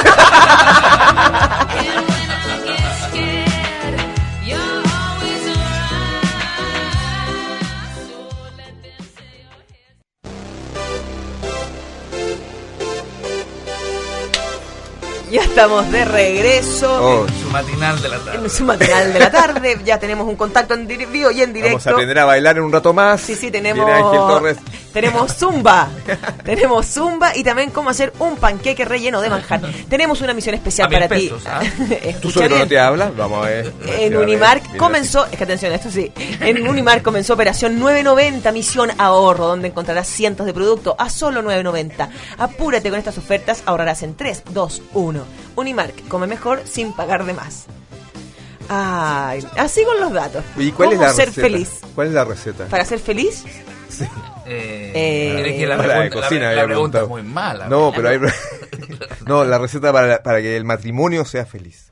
Ya estamos de regreso. En su matinal de la tarde. En su matinal de la tarde. Ya tenemos un contacto en vivo y en directo. Vamos a aprender a bailar en un rato más. Sí, tenemos. Viene Ángel Torres. tenemos Zumba. Tenemos Zumba y también cómo hacer un panqueque relleno de manjar. Tenemos una misión especial para ti. ¿Tú solo no te hablas? Vamos a ver. En Unimark comenzó, es que atención, esto sí. En Unimark comenzó Operación 990, misión ahorro, donde encontrarás cientos de productos a solo 9.90. Apúrate con estas ofertas, ahorrarás en 3, 2, 1. Unimark, come mejor sin pagar de más. Ay, así con los datos. ¿Y cuál es la ser receta? feliz? ¿Cuál es la receta? ¿Para ser feliz? Sí. Mire que la Para pregunta, de cocina la había pregunta es preguntado. muy mala. No, pero hay... No, la receta para que el matrimonio sea feliz.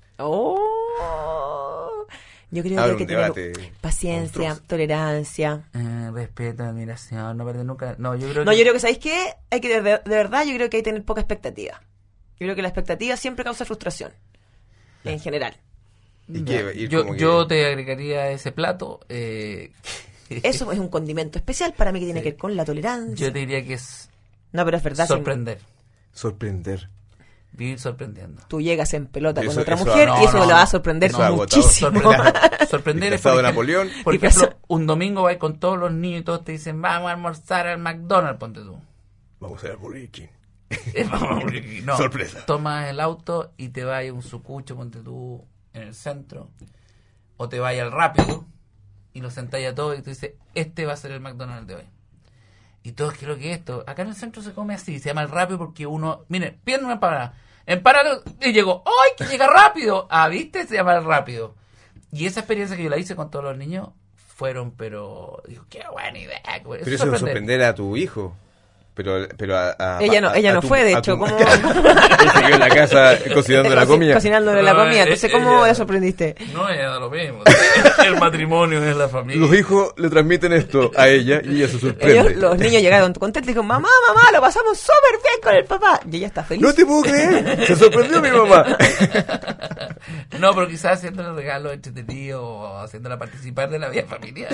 Oh, yo creo Abre que hay que un tener debate paciencia, monstruoso. tolerancia. Respeto, admiración, no perder nunca. No, yo creo No, que... yo creo que, ¿sabéis qué? Hay que, de verdad, yo creo que hay que tener poca expectativa. Yo creo que la expectativa siempre causa frustración. En general. ¿Y qué? Yo te agregaría a ese plato. Eso es un condimento especial para mí que tiene que ver con la tolerancia. Yo te diría que es No, pero es verdad. sorprender. Sorprender. Vivir sorprendiendo. Tú llegas en pelota Eso- con otra eso- mujer no, y eso no, lo va a no. sorprender Eso es agotador. muchísimo. Sorprender es, Disfrazado de por Napoleón. Por Disfrazado- ejemplo, un domingo vas con todos los niños y todos te dicen, vamos a almorzar al McDonald's, ponte tú. Vamos a ir al Burger King. No, Sorpresa. tomas el auto y te vas a un sucucho, ponte tú, en el centro. O te vas al rápido y lo sentáis a todos y tú dices, este va a ser el McDonald's de hoy. Y todos, ¿qué es lo que es esto? Acá en el centro se come así, se llama el rápido porque uno, miren, piden una empanada, y llegó, ¡ay, que llega rápido! Ah, ¿viste? Se llama el rápido. Y esa experiencia que yo la hice con todos los niños fueron, pero, digo, qué buena idea. Pero eso es sorprender a tu hijo. Pero Ella no fue, de hecho, como... Él se quedó en la casa cocinando la comida. Cocinándole la comida. Entonces, ¿cómo la sorprendiste? No, ella da lo mismo. El matrimonio es la familia. Los hijos le transmiten esto a ella y ella se sorprende. Los niños llegaron contentos y dijeron, mamá, lo pasamos súper bien con el papá. Y ella está feliz. No te puedo creer, se sorprendió mi mamá. No, pero quizás haciéndole regalos entretenidos o haciéndola participar de la vida familiar.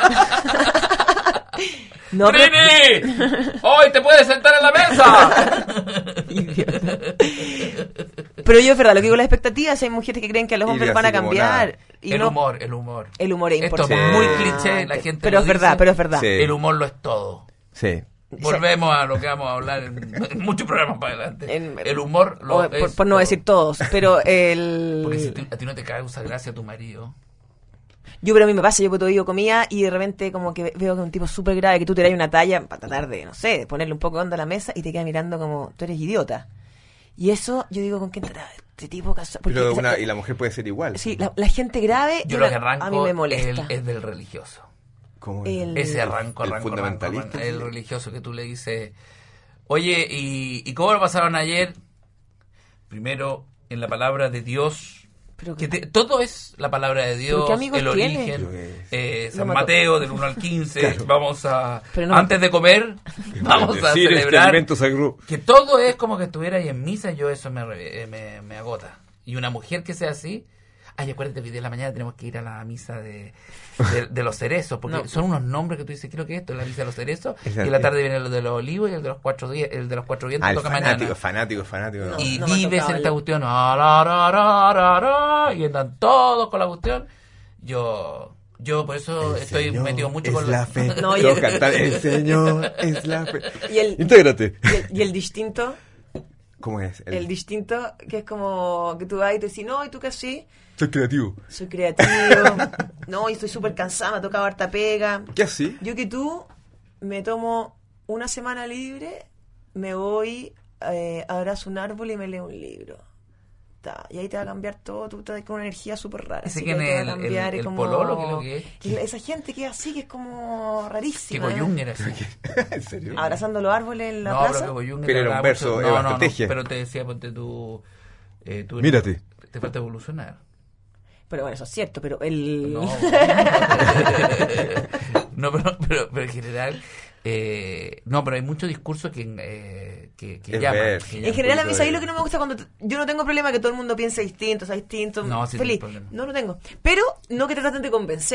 No, pero... ¡Trini! ¡Hoy te puedes sentar en la mesa! Idiota. Pero yo es verdad, lo que digo, las expectativas, hay mujeres que creen que a los Y hombres así van a como cambiar. Y El no. humor. El humor es Esto importante. es muy cliché, la gente Pero lo es verdad, dice. pero es verdad. Sí. El humor lo es todo. Sí. Volvemos a lo que vamos a hablar en muchos programas para adelante. En- El humor lo O, es por no todo. decir todos, pero el... Porque si a ti no te causa gracia tu marido. Pero a mí me pasa, yo digo comida y de repente como que veo que es un tipo súper grave, que tú te das una talla para tratar de, no sé, de ponerle un poco de onda a la mesa y te queda mirando como, tú eres idiota. Y eso, yo digo, ¿con quién te este tipo casual? Porque Pero esa- y la mujer puede ser igual. sí, la gente grave, Yo lo que a arranco mí me molesta. es del religioso. ¿Cómo El- Ese arranco, el fundamentalista. el religioso que tú le dices, oye, ¿y cómo lo pasaron ayer? Primero, en la palabra de Dios, Pero que que- todo es la palabra de Dios, ¿qué amigos el tiene? origen, Pero San No me Mateo del 1 al 15, Claro. vamos a, Pero no- antes de comer, vamos a Decir este celebrar, alimento sagrado. que todo es como que estuviera ahí en misa, yo eso me agota. Y una mujer que sea así, ay, acuérdate que hoy día de la mañana tenemos que ir a la misa de los cerezos, porque No. son unos nombres que tú dices, creo que esto es la misa de los cerezos, Es y la- en la tarde viene el de los olivos y el de los cuatro vientos Ah, el toca fanático, mañana. fanático. No. Y no me ha vives tocado en esta el- cuestión, y andan todos con la cuestión. Yo por eso El estoy Señor metido mucho es con la fe. No, y Quiero el- cantar, el Señor es la fe. Y el- Intégrate. y el distinto, ¿Cómo es? el distinto, que es como que tú vas y te decís, no, ¿y tú qué así? Soy creativo. Soy creativo, no, y estoy súper cansada, me ha tocado harta pega. ¿Qué así? Yo que tú me tomo una semana libre, me voy, abrazo un árbol y me leo un libro. Y ahí te va a cambiar todo, tú estás con una energía súper rara. Ese así que ahí te va a el cambiar, es como... pololo, ¿qué es lo que es? Y esa gente que es así, que es como Que rarísima. Goyung era así. ¿En serio? Abrazando los árboles en la No, plaza. pero que Goyung Pero era un hablaba verso, mucho- era no, estrategia. pero te decía, ponte tú Mírate. te falta evolucionar. Pero bueno, eso es cierto, pero el... No, no pero en general, no, pero hay mucho discurso que Es llaman. ver. que En llaman. general a mí, poquito ¿sabes de- lo que no me gusta? Cuando yo no tengo problema que todo el mundo piense distinto, sea distinto, No, sí feliz. tienes problema. No lo tengo. Pero no que te traten de convencer.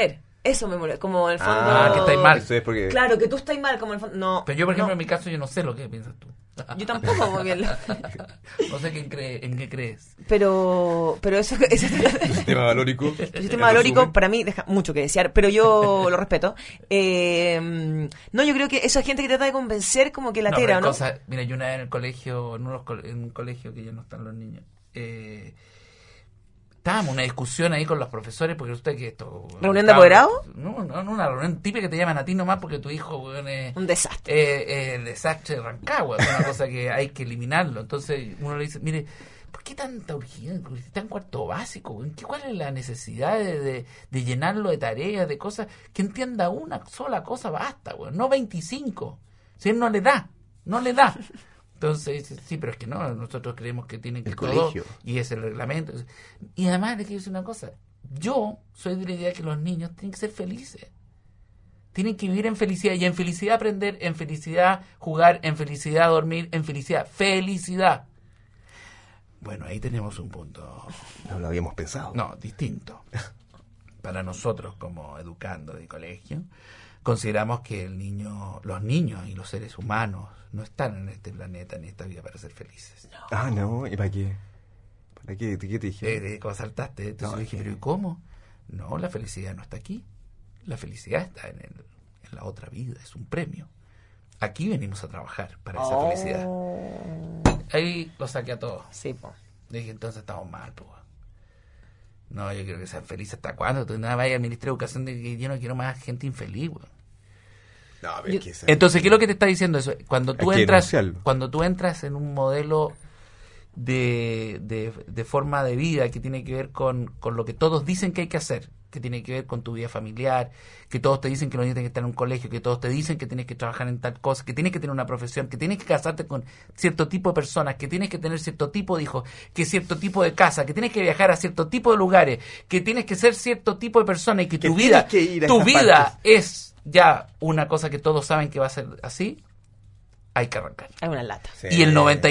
Eso me molesta, como en el fondo... que estáis mal. Eso es porque... Claro, que tú estás mal, como en el fondo... No, Pero yo, por ejemplo, no. en mi caso, yo no sé lo que piensas tú. Yo tampoco, porque... No sé en qué crees. Pero eso El sistema valórico. el sistema valórico para mí deja mucho que desear, pero yo lo respeto. No, yo creo que esa gente que trata de convencer como que latera, ¿no? Mira, yo una vez en el colegio, en un colegio que ya no están los niños, estábamos en una discusión ahí con los profesores porque resulta que esto... ¿Reunión de apoderados? No, una reunión típica que te llaman a ti nomás porque tu hijo, weón, es... Un desastre. El desastre de Rancagua, es una cosa que hay que eliminarlo. Entonces uno le dice, mire, ¿por qué tanta urgencia? Está en cuarto básico, weón. ¿Cuál es la necesidad de llenarlo de tareas, de cosas? Que entienda una sola cosa, basta, weón. No 25. Si él no le da. Entonces, sí, pero es que no, nosotros creemos que tienen que El todo, colegio. y es el reglamento. Y además, le quiero decir una cosa, yo soy de la idea que los niños tienen que ser felices. Tienen que vivir en felicidad, y en felicidad aprender, en felicidad jugar, en felicidad dormir, en felicidad. ¡Felicidad! Bueno, ahí tenemos un punto. No lo habíamos pensado. No, distinto. Para nosotros, como educando de colegio, consideramos que los niños y los seres humanos no están en este planeta ni en esta vida para ser felices. Ah, no, ¿y para qué? ¿Para qué? ¿Qué te dije? ¿Cómo saltaste? Entonces No, dije, es que- ¿pero y cómo? No, la felicidad no está aquí. La felicidad está en la otra vida, es un premio. Aquí venimos a trabajar para esa felicidad. Ahí lo saqué a todos. Sí, po. Dije, entonces estamos mal, pues. No, yo quiero que sean felices. ¿Hasta cuándo? Tú nada vaya al Ministerio de Educación de que yo no quiero más gente infeliz, güey. No, pero es que esa- Entonces, ¿qué es lo que te está diciendo eso? Cuando Hay tú que entras, denunciarlo. cuando tú entras en un modelo de forma de vida que tiene que ver con lo que todos dicen que hay que hacer, que tiene que ver con tu vida familiar, que todos te dicen que los niños tienen que estar en un colegio, que todos te dicen que tienes que trabajar en tal cosa, que tienes que tener una profesión, que tienes que casarte con cierto tipo de personas, que tienes que tener cierto tipo de hijos, que cierto tipo de casa, que tienes que viajar a cierto tipo de lugares, que tienes que ser cierto tipo de persona y que Que tu tienes vida, que ir a tu esas vida partes. es ya una cosa que todos saben que va a ser así, hay que arrancar. Hay una lata. Sí. Y el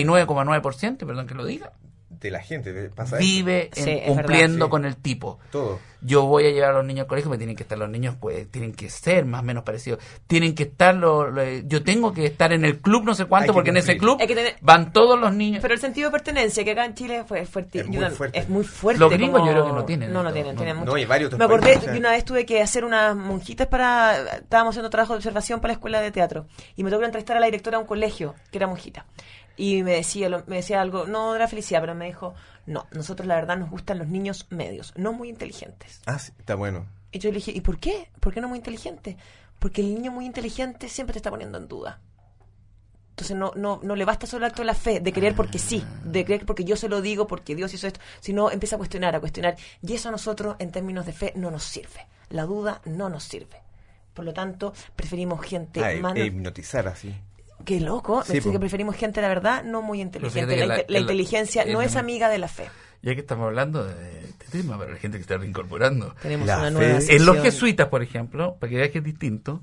99,9%, perdón que lo diga, De la gente pasa vive Sí, es cumpliendo verdad, sí. con el tipo. eso. Todo. Yo voy a llevar a los niños al colegio, me tienen que estar los niños, pues tienen que ser más o menos parecidos. Tienen que estar, yo tengo que estar en el club no sé Hay cuánto, que porque en ese cumplir. club Hay que tener- van todos los niños. Pero el sentido de pertenencia, que acá en Chile fue fuerte. Es muy fuerte. Es muy fuerte. Los gringos como- yo creo que no tienen No, no esto, tienen, no. tienen mucho. No, y varios otros Me acordé países, o sea. que una vez tuve que hacer unas monjitas para... Estábamos haciendo trabajo de observación para la escuela de teatro. Y me tocó entrevistar a la directora de un colegio, que era monjita. Y me decía algo, no de la felicidad, pero me dijo, no, nosotros la verdad nos gustan los niños medios, no muy inteligentes. Ah, sí, está bueno. Y yo le dije, ¿y por qué? ¿Por qué no muy inteligente? Porque el niño muy inteligente siempre te está poniendo en duda. Entonces no le basta solo el acto de la fe, de creer porque sí, de creer porque yo se lo digo, porque Dios hizo esto, sino empieza a cuestionar. Y eso a nosotros, en términos de fe, no nos sirve. La duda no nos sirve. Por lo tanto, preferimos gente más... Hipnotizar así. Qué loco, Sí, me dice po. que preferimos gente, la verdad, no muy inteligente. fíjate que La la- inteligencia el- no es amiga de la fe. Ya que estamos hablando de este tema, para la gente que está reincorporando. Tenemos La una fe. nueva En los sección. jesuitas, por ejemplo, para que veas que es distinto,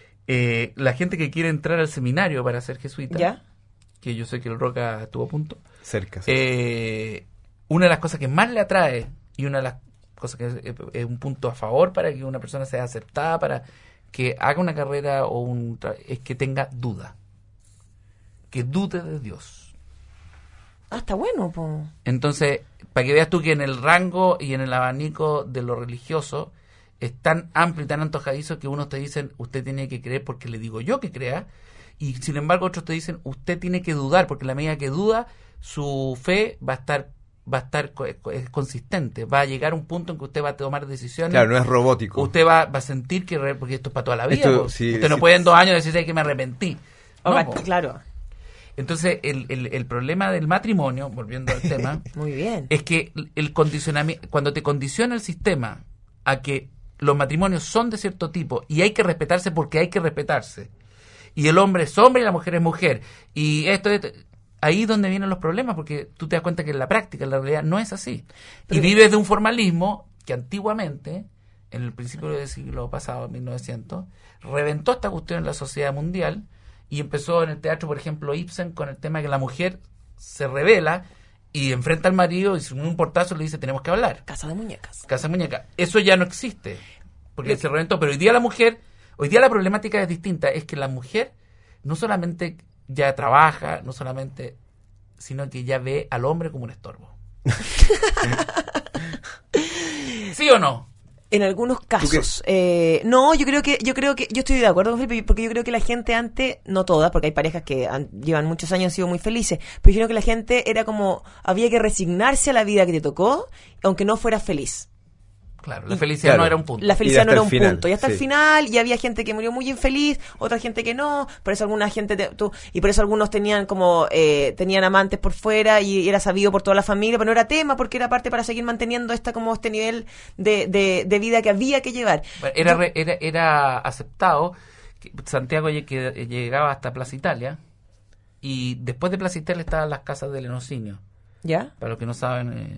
la gente que quiere entrar al seminario para ser jesuita, ¿Ya? que yo sé que el Roca estuvo a punto, Cerca. una de las cosas que más le atrae y una de las cosas que es un punto a favor para que una persona sea aceptada, para que haga una carrera es que tenga duda, que dude de Dios. Ah, está bueno, po. Entonces, para que veas tú que en el rango y en el abanico de lo religioso es tan amplio y tan antojadizo que unos te dicen, usted tiene que creer porque le digo yo que crea, y sin embargo otros te dicen, usted tiene que dudar, porque en la medida que duda, su fe va a estar es consistente, va a llegar a un punto en que usted va a tomar decisiones. Claro, no es robótico. Usted va a sentir que, porque esto es para toda la vida, Esto, po. sí, Usted no sí. puede en 2 años decir "Ay, que me arrepentí". No, po. Claro, Entonces, el problema del matrimonio, volviendo al tema, muy bien. es que el condicionamiento, cuando te condiciona el sistema a que los matrimonios son de cierto tipo y hay que respetarse porque hay que respetarse, y el hombre es hombre y la mujer es mujer, y esto, ahí es donde vienen los problemas, porque tú te das cuenta que en la práctica, en la realidad, no es así. Pero- y vives de un formalismo que antiguamente, en el principio del siglo pasado, 1900, reventó esta cuestión en la sociedad mundial, y empezó en el teatro, por ejemplo, Ibsen, con el tema de que la mujer se revela y enfrenta al marido y sin un portazo le dice, tenemos que hablar. Casa de muñecas. Casa muñeca. Eso ya no existe. porque se reventó. Pero hoy día la problemática es distinta. Es que la mujer no solamente ya trabaja, no solamente, sino que ya ve al hombre como un estorbo. ¿Sí o no? En algunos casos. No, yo creo que yo estoy de acuerdo con Felipe, porque yo creo que la gente antes, no todas, porque hay parejas que llevan muchos años y han sido muy felices, pero yo creo que la gente era como, había que resignarse a la vida que te tocó, aunque no fueras feliz. Claro, la felicidad no era un punto. La felicidad no era un final, punto. Y hasta el final, y había gente que murió muy infeliz, otra gente que no, por eso alguna gente, y por eso algunos tenían como, tenían amantes por fuera, y era sabido por toda la familia, pero no era tema, porque era parte para seguir manteniendo este nivel de vida que había que llevar. Era aceptado que Santiago que llegaba hasta Plaza Italia, y después de Plaza Italia estaban las casas del Enocinio. ¿Ya? Para los que no saben,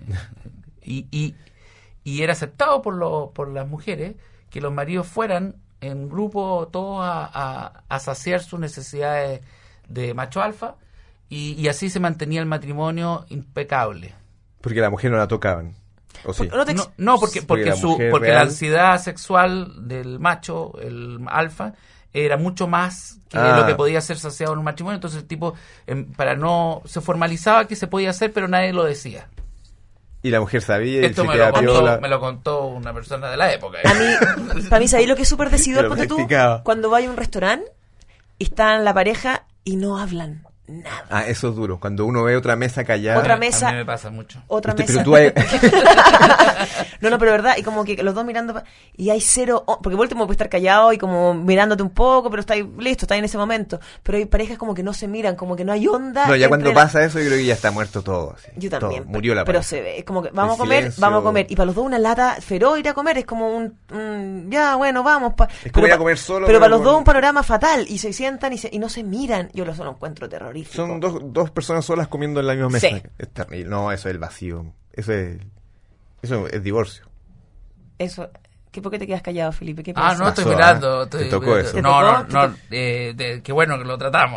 y era aceptado por las mujeres que los maridos fueran en grupo todos a saciar sus necesidades de macho alfa, y así se mantenía el matrimonio impecable. Porque la mujer no la tocaban. ¿O sí? Porque la ansiedad sexual del macho, el alfa, era mucho más que lo que podía ser saciado en un matrimonio. Entonces el tipo, se formalizaba que se podía hacer, pero nadie lo decía. Y la mujer sabía y esto se me lo contó una persona de la época. Para mí, ¿sabéis lo que es súper decidor? Ponte tú, cuando vais a un restaurante y están la pareja y no hablan nada. Ah, eso es duro. Cuando uno ve otra mesa callada. Otra mesa. A mí me pasa mucho. Otra mesa. Pero tú hay... No, pero verdad, y como que los dos mirando, y hay cero, porque por último puede estar callado y como mirándote un poco, pero está ahí, listo, está ahí en ese momento. Pero hay parejas como que no se miran, como que no hay onda. No, ya cuando pasa eso yo creo que ya está muerto todo. Así. Yo también. Todo. Murió la pero pareja. se ve, es como que vamos a comer. Y para los dos una lata feroz ir a comer, es como ya, bueno, vamos. Es como ir a comer solo. Pero para los dos un panorama fatal, y se sientan y no se miran. Yo lo encuentro terrorífico. Son dos personas solas comiendo en la misma mesa. Sí. Es terrible. No, eso es el vacío. Eso es divorcio. Eso. ¿Por qué te quedas callado, Felipe? ¿Qué pasa? No, estoy Pasó, mirando. Te tocó eso. No. Qué bueno que lo tratamos.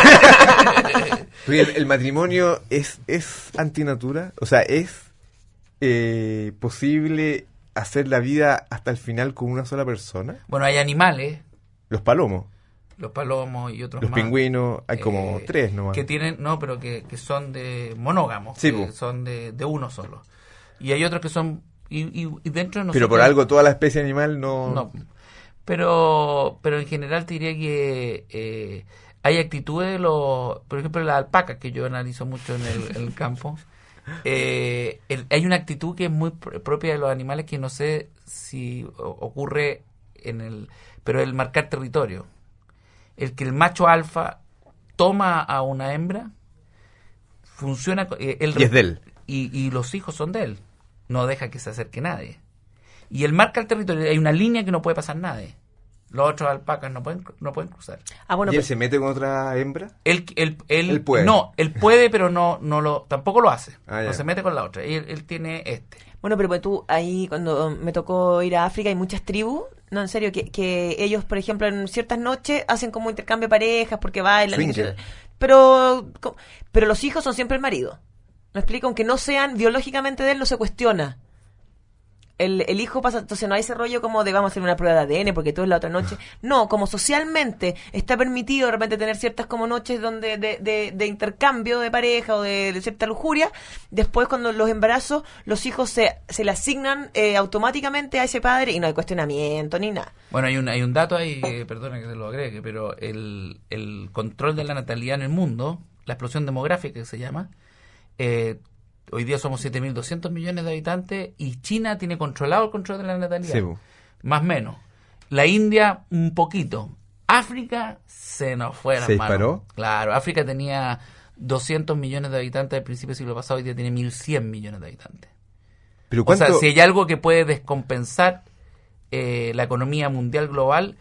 ¿El matrimonio es antinatura? O sea, ¿es posible hacer la vida hasta el final con una sola persona? Bueno, hay animales. Los palomos Y otros los más. Los pingüinos, hay como 3 nomás. Que tienen, pero que son de monógamos. Sí, que son de uno solo. Y hay otros que son... Y dentro de nosotros... Pero por algo toda la especie animal no... No. Pero en general te diría que hay actitudes de por ejemplo, la alpaca, que yo analizo mucho en el campo. Hay una actitud que es muy propia de los animales, que no sé si ocurre pero el marcar territorio. El que el macho alfa toma a una hembra, funciona... y es de él. Y los hijos son de él. No deja que se acerque nadie. Y él marca el territorio. Hay una línea que no puede pasar nadie. Los otros alpacas no pueden cruzar. ¿Y él se mete con otra hembra? Él puede. No, él puede, pero tampoco lo hace. No ya. se mete con la otra. Él tiene Bueno, pero pues tú, ahí cuando me tocó ir a África, hay muchas tribus, no, en serio, que ellos, por ejemplo, en ciertas noches hacen como intercambio de parejas porque bailan. Pero los hijos son siempre el marido. Me explico, aunque no sean biológicamente de él, no se cuestiona. El hijo pasa, entonces no hay ese rollo como de vamos a hacer una prueba de ADN porque todo es la otra noche. No, como socialmente está permitido de repente tener ciertas como noches donde de intercambio de pareja o de cierta lujuria. Después cuando los embarazos, los hijos se le asignan automáticamente a ese padre y no hay cuestionamiento ni nada. Bueno, hay un dato ahí, perdona que se lo agregue, pero el control de la natalidad en el mundo, la explosión demográfica que se llama, hoy día somos 7.200 millones de habitantes y China tiene controlado el control de la natalidad. Sí. Más o menos. La India, un poquito. África se nos fue a las manos. ¿Se disparó? Claro, África tenía 200 millones de habitantes al principio del siglo pasado, hoy día tiene 1.100 millones de habitantes. ¿Pero o sea, si hay algo que puede descompensar la economía mundial global,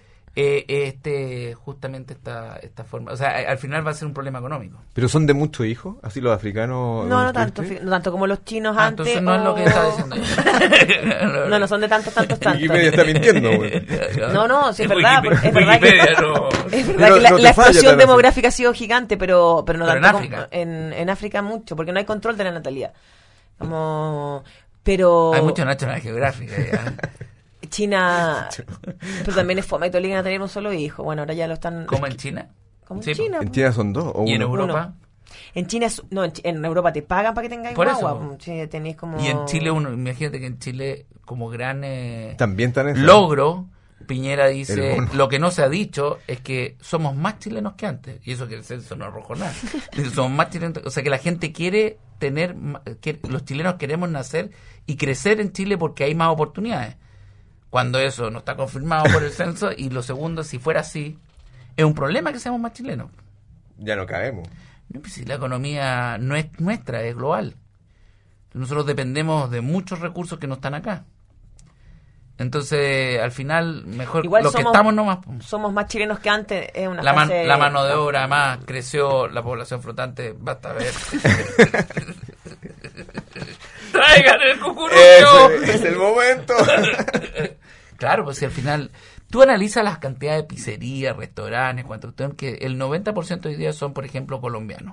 justamente esta forma, o sea, al final va a ser un problema económico. ¿Pero son de muchos hijos? ¿Así los africanos? No tanto como los chinos antes. Entonces no es lo que estaba diciendo yo. no son de tantos. Wikipedia está mintiendo, güey. No, sí es verdad. Es verdad que la explosión demográfica ha sido gigante, pero no tanto en África. En África mucho, porque no hay control de la natalidad. Pero... Hay mucho National Geographic ya. China, pero también es fome, y te obligan a tener un solo hijo. Bueno, ahora ya lo están... ¿Como en China? Como Sí, en China. ¿En China son 2 o ¿Y en 1? Europa? En China, no, en Europa te pagan para que tengáis Por guagua. eso. Sí, tenéis como... Y en Chile, imagínate que en Chile, como gran También están en logro, Piñera El dice, bono. lo que no se ha dicho es que somos más chilenos que antes. Y eso que el censo no arrojó nada. Dice, somos más chilenos, o sea que la gente quiere tener, que los chilenos queremos nacer y crecer en Chile porque hay más oportunidades. Cuando eso no está confirmado por el censo, y lo segundo, si fuera así, es un problema que seamos más chilenos. Ya no cabemos. No, pues si la economía no es nuestra, es global. Nosotros dependemos de muchos recursos que no están acá. Entonces, al final, mejor Igual los que estamos nomás. Somos más chilenos que antes, es una La frase... mano de obra, además, creció la población flotante, basta ver. ¡Traigan el cucurucho! Es el momento. Claro, pues si al final tú analizas las cantidades de pizzerías, restaurantes, que el 90% hoy día son, por ejemplo, colombianos.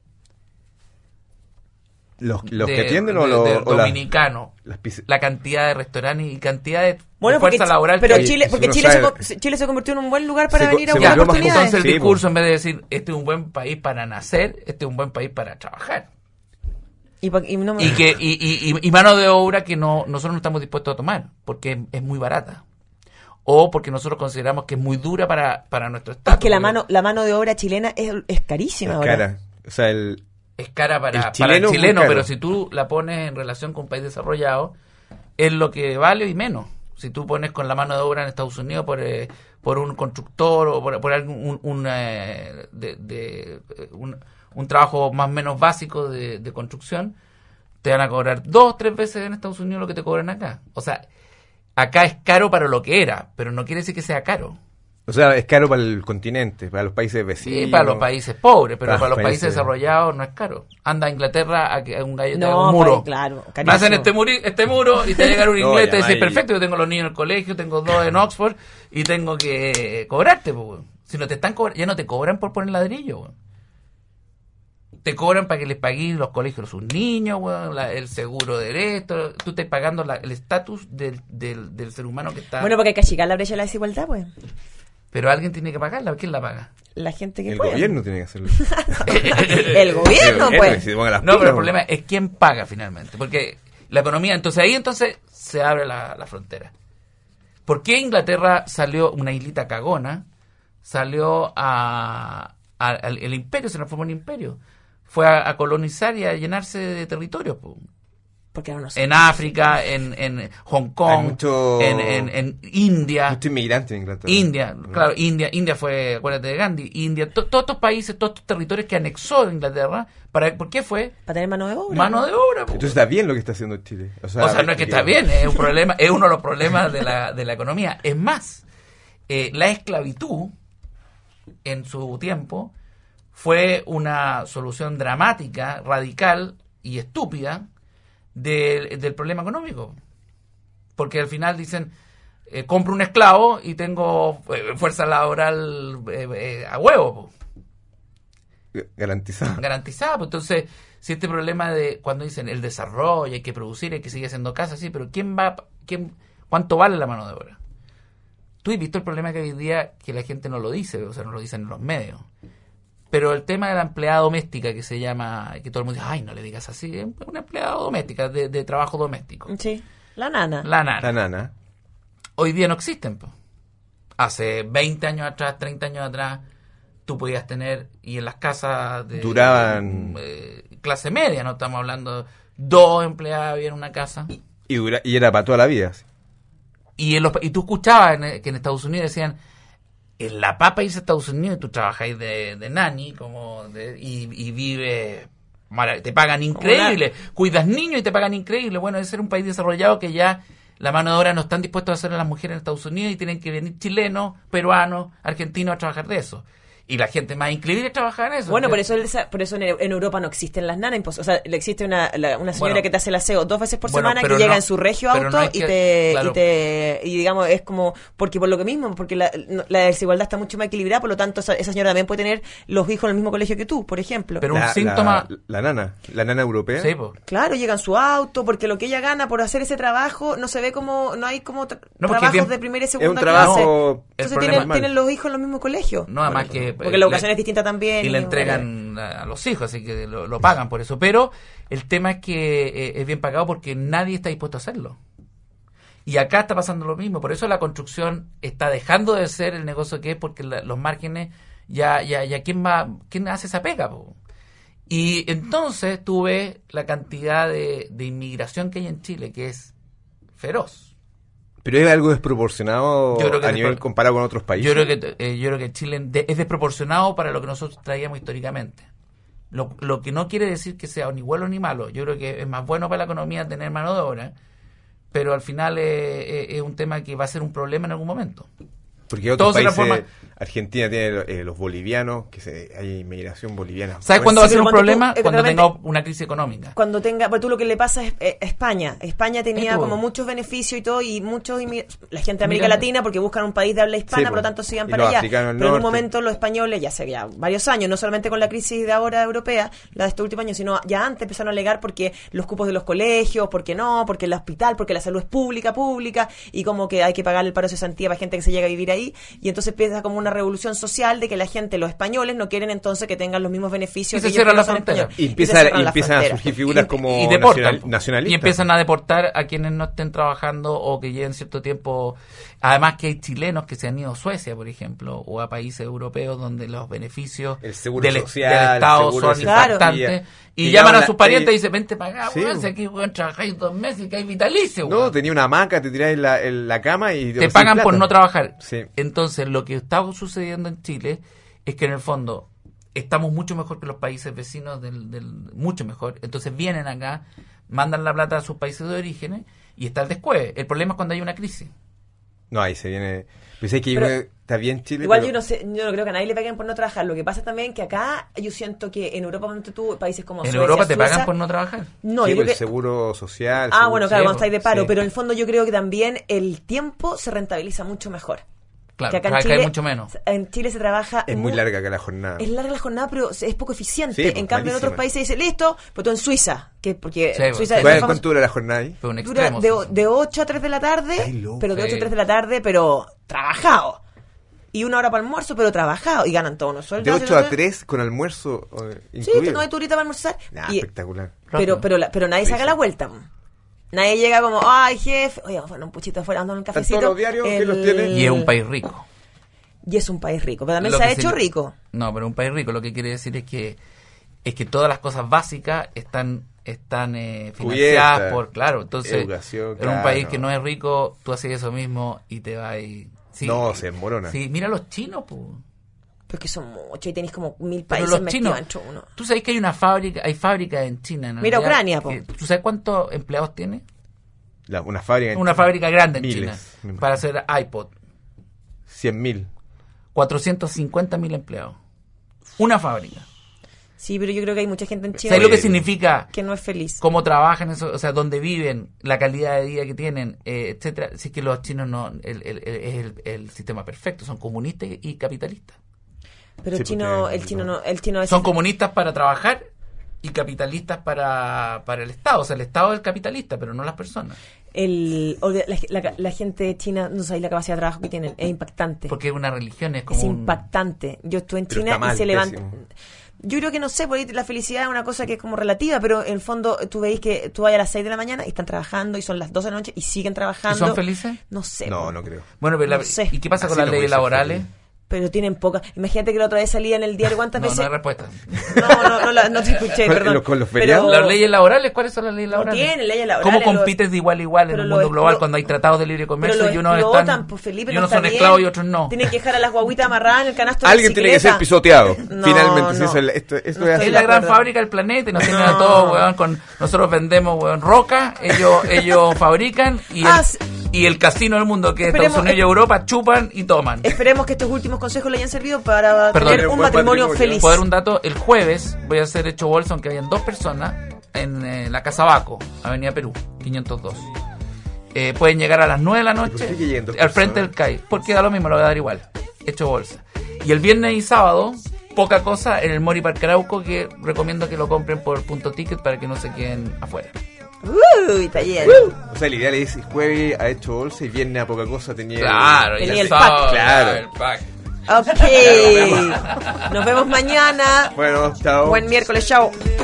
¿Los que atienden o los dominicanos? las La cantidad de restaurantes y cantidad de Bueno, fuerza laboral pero que hay. Chile, porque Uno Chile se convirtió en un buen lugar para Se venir a se buscar volvió más oportunidades. Entonces el Sí, discurso, po. en vez de decir, este es un buen país para nacer, este es un buen país para trabajar. Y no me- Y mano de obra que nosotros no estamos dispuestos a tomar, porque es muy barata. O porque nosotros consideramos que es muy dura para nuestro estado. Es que la mano de obra chilena es carísima Es ahora. cara. O sea, Es cara para El el chileno chileno, es muy caro. pero si tú la pones en relación con un país desarrollado, es lo que vale y menos. Si tú pones con la mano de obra en Estados Unidos por un constructor o por algún un trabajo más o menos básico de construcción, te van a cobrar 2 o 3 veces en Estados Unidos lo que te cobran acá. O sea, acá es caro para lo que era, pero no quiere decir que sea caro. o sea, es caro para el continente, para los países vecinos. Sí, para los países pobres, pero Para para los los países países- desarrollados no es caro. Anda a Inglaterra a que un gallo te haga No, un muro. claro, Me hacen carísimo. este muro y te llega un No, inglés y te ya, dice, ahí. perfecto, yo tengo los niños en el colegio, tengo 2 en Oxford y tengo que cobrarte, pues. Si no te están ya no te cobran por poner ladrillo, weón. Te cobran para que les paguen los colegios a sus niños, weón, el seguro de esto. Tú estás pagando el estatus del ser humano que está... Bueno, porque hay que achicar la brecha de la desigualdad, pues. Pero alguien tiene que pagarla. ¿Quién la paga? La gente que El puede. gobierno tiene que hacerlo. El gobierno, que pues. se ponga las No, pero el pilas, problema es quién paga finalmente. Porque la economía, entonces se abre la frontera. ¿Por qué Inglaterra salió, una islita cagona, salió el imperio, se transformó en imperio? Fue a colonizar y a llenarse de territorios, po. Porque ahora no sé. En África, en Hong Kong, Hay mucho- en India. Mucho inmigrante en Inglaterra. India fue, acuérdate de Gandhi, India, todos estos países, todos estos territorios que anexó Inglaterra, ¿por qué fue? Para tener mano de obra. Mano de obra, po. Entonces está bien lo que está haciendo Chile. O sea, no es que está bien, es un problema, es uno de los problemas de la economía. Es más, la esclavitud en su tiempo fue una solución dramática, radical y estúpida del problema económico. Porque al final dicen, compro un esclavo y tengo fuerza laboral a huevo, po. Garantizado. Garantizada. Pues entonces, si este problema de cuando dicen el desarrollo, hay que producir, hay que seguir haciendo casas, sí, pero ¿cuánto vale la mano de obra? Tú has visto el problema que hoy día que la gente no lo dice, o sea, no lo dicen en los medios. Pero el tema de la empleada doméstica, que se llama, que todo el mundo dice, ay, no le digas así, es una empleada doméstica, de trabajo doméstico. Sí. La nana. La nana. La nana. Hoy día no existen, po. Hace 20 años atrás, 30 años atrás, tú podías tener, y en las casas de Duraban- clase media, no estamos hablando, 2 empleadas había en una casa. Y era para toda la vida. Sí. Y tú escuchabas que en Estados Unidos decían, en la papa irse a Estados Unidos y tú trabajáis de nani y vives, te pagan increíble, cuidas niños y te pagan increíble. Bueno, es ser un país desarrollado que ya la mano de obra no están dispuestos a hacer las mujeres en Estados Unidos y tienen que venir chilenos, peruanos, argentinos a trabajar de eso. Y la gente más increíble trabaja en eso. Bueno, por eso en Europa no existen las nanas. O sea, existe una señora Bueno, que te hace el aseo 2 veces por bueno, semana, que pero llega no- en su regio pero auto no hay que- claro. y digamos, es como, porque por lo que mismo, porque la desigualdad está mucho más equilibrada, por lo tanto, esa señora también puede tener los hijos en el mismo colegio que tú, por ejemplo. Pero un síntoma... La nana europea. Sí, po. Claro, llega en su auto, porque lo que ella gana por hacer ese trabajo, no se ve como, no hay como No, porque es trabajos bien- de primera y Es un segunda trabajo. clase. El Entonces problema- tienen los hijos en los mismos colegios. No, además que... Porque la educación es distinta también. Y le entregan a los hijos, así que lo pagan por eso. Pero el tema es que es bien pagado porque nadie está dispuesto a hacerlo. Y acá está pasando lo mismo. Por eso la construcción está dejando de ser el negocio que es, porque los márgenes ya ¿quién hace esa pega, po? Y entonces tú ves la cantidad de inmigración que hay en Chile, que es feroz. Pero es algo desproporcionado Yo creo que a nivel comparado con otros países. Yo creo que Chile es desproporcionado para lo que nosotros traíamos históricamente. Lo que no quiere decir que sea ni bueno ni malo. Yo creo que es más bueno para la economía tener mano de obra, pero al final es un tema que va a ser un problema en algún momento. Porque otros Todo se países, transforma- Argentina tiene los bolivianos, hay inmigración boliviana. ¿Sabes cuándo va a ser un pero cuando problema? tú, Cuando realmente- tenga una crisis económica. Cuando tenga, pues tú lo que le pasa es España. España tenía Esto. como muchos beneficios y todo, y la gente de América Mira. Latina, porque buscan un país de habla hispana, Sí, por lo pues. tanto se iban Y para los allá. africanos del Pero en un norte. momento los españoles, ya hace ya varios años, no solamente con la crisis de ahora europea, la de estos últimos años, sino ya antes empezaron a alegar porque los cupos de los colegios, porque no, porque el hospital, porque la salud es pública, y como que hay que pagar el paro de cesantía para gente que se llega a vivir ahí, y entonces empieza como una revolución social de que la gente, los españoles, no quieren entonces que tengan los mismos beneficios Y que se ellos cierran que no la son frontera. españoles. Y se cierran la empiezan a frontera. surgir figuras como Y deportan, nacionalistas. y empiezan a deportar a quienes no estén trabajando o que lleven cierto tiempo. Además que hay chilenos que se han ido a Suecia, por ejemplo, o a países europeos donde los beneficios El seguro del social, Estado seguro de son Claro. impactantes. Y Y llaman llaman a sus la- parientes y y- dicen, vente para acá, Sí. weón, si aquí weón, trabajáis 2 meses y que hay vitalicio, No, weón". tenía una hamaca, te tiráis en la cama y... Te pagan por no trabajar. Sí. Entonces, lo que está sucediendo en Chile es que en el fondo estamos mucho mejor que los países vecinos mucho mejor. Entonces vienen acá, mandan la plata a sus países de origen y está el descueve. El problema es cuando hay una crisis. No, ahí se viene... Pensé que Pero- está bien Chile, Igual pero- yo no sé, yo no creo que a nadie le paguen por no trabajar. Lo que pasa también que acá yo siento que en Europa, donde tú, países como En Suecia, Europa te Suiza, pagan por no trabajar. No, Sí, yo creo el que... seguro social... Ah, seguro- bueno, claro, sí, cuando estáis de paro, sí. pero en el fondo yo creo que también el tiempo se rentabiliza mucho mejor. Claro, que acá en acá Chile, hay mucho menos. En Chile se trabaja... Es muy larga acá la jornada. Es larga la jornada, pero es poco eficiente. Sí, pues, en cambio, en otros malísima. países dice, listo, pues tú en Suiza, porque Sí, pues, Suiza sí. es ¿Cuánto dura la jornada ahí? Fue un dura extremo. de 8 a 3 de la tarde, Ay, loco. pero de 8 a Sí. 3 de la tarde, pero trabajado. Y 1 hora para almuerzo, pero trabajado. Y ganan todos unos sueldos. De 8 a 3 con almuerzo Sí, incluido. no hay turita para almorzar. Nah, Y- espectacular. pero nadie saca la vuelta. Nadie llega como, ay, jefe, oye, vamos a poner un puchito afuera, dando un cafecito. todos los diarios que los tienen. Y es un país rico. Y es un país rico, pero también Lo se ha que hecho sí- rico. No, pero un país rico lo que quiere decir es que todas las cosas básicas están financiadas Cubiertas. por, claro, entonces Educación, en un claro. país que no es rico, tú haces eso mismo y te vas y... Sí, No, se desmorona. Sí, mira los chinos, pues. Pero es que son muchos y tenéis como 1000 Pero países los metidos chinos, entre uno. tú sabes que hay fábricas en China. En Mira realidad, Ucrania, po. ¿Tú sabes cuántos empleados tiene? Una fábrica en Una fábrica grande en miles, China me imagino. para hacer iPod. 100.000. 450.000 empleados. Una fábrica. Sí, pero yo creo que hay mucha gente en China ¿Sabes lo que Oye, significa que no es feliz. cómo trabajan eso, o sea, dónde viven, la calidad de vida que tienen, etcétera? Si es que los chinos no, es el sistema perfecto, son comunistas y capitalistas. Pero Sí, el chino, porque el chino no, el chino es Son comunistas para trabajar y capitalistas para el Estado. O sea, el Estado es el capitalista, pero no las personas. la gente china, no sabéis la capacidad de trabajo que tienen, es impactante. Porque es una religión, es como Es un... impactante. Yo estuve en Pero China está mal, y se levanta. pésimo. Yo creo que no sé, porque la felicidad es una cosa que es como relativa, pero en el fondo tú veis que tú vas a las 6 de la mañana y están trabajando y son las 12 de la noche y siguen trabajando. ¿Y son felices? No sé. No, po. no creo. Bueno, pero No sé. ¿y qué pasa Así con las no leyes puede ser laborales? feliz. Pero tienen poca. Imagínate que la otra vez salía en el diario, ¿cuántas No, veces? no hay respuesta. No te escuché, perdón. Con los Pero- feriados. ¿Las leyes laborales? ¿Cuáles son las leyes No laborales? tienen leyes laborales. ¿Cómo compites de igual a igual en pero un lo mundo global explo- cuando hay tratados de libre Pero comercio lo y unos explotan, están pues, Felipe, y no unos está son bien. esclavos y otros no? Tienen que dejar a las guaguitas amarradas en el canasto de Alguien tiene que ser bicicleta. pisoteado. No, Finalmente, si no. eso es, esto No es estoy así. Es de la gran acuerdo. fábrica del planeta y nos tienen a No. todos, weón, nosotros vendemos, weón, roca, ellos fabrican y Ah, Y el casino del mundo, que Esperemos- Estados Unidos y Europa chupan y toman. Esperemos que estos últimos consejos le hayan servido para Perdón, tener un buen matrimonio matrimonio. feliz. Puedo dar un dato, el jueves voy a hacer hecho bolsa, aunque habían 2 personas, en la Casa Baco, Avenida Perú, 502. Pueden llegar a las 9 de la por noche qué que lleguen 2 al frente del personas? CAI, porque da lo mismo, lo voy a dar igual, hecho bolsa. Y el viernes y sábado, poca cosa, en el Mori Parque Arauco, que recomiendo que lo compren por punto ticket para que no se queden afuera. Uy, está lleno. O sea, el ideal es jueves ha hecho bolsa y viernes a poca cosa tenía... Claro, Tenía ya el sábado, pack. Claro. el pack. Ok. Nos vemos mañana. Bueno, chao. Buen miércoles, chao.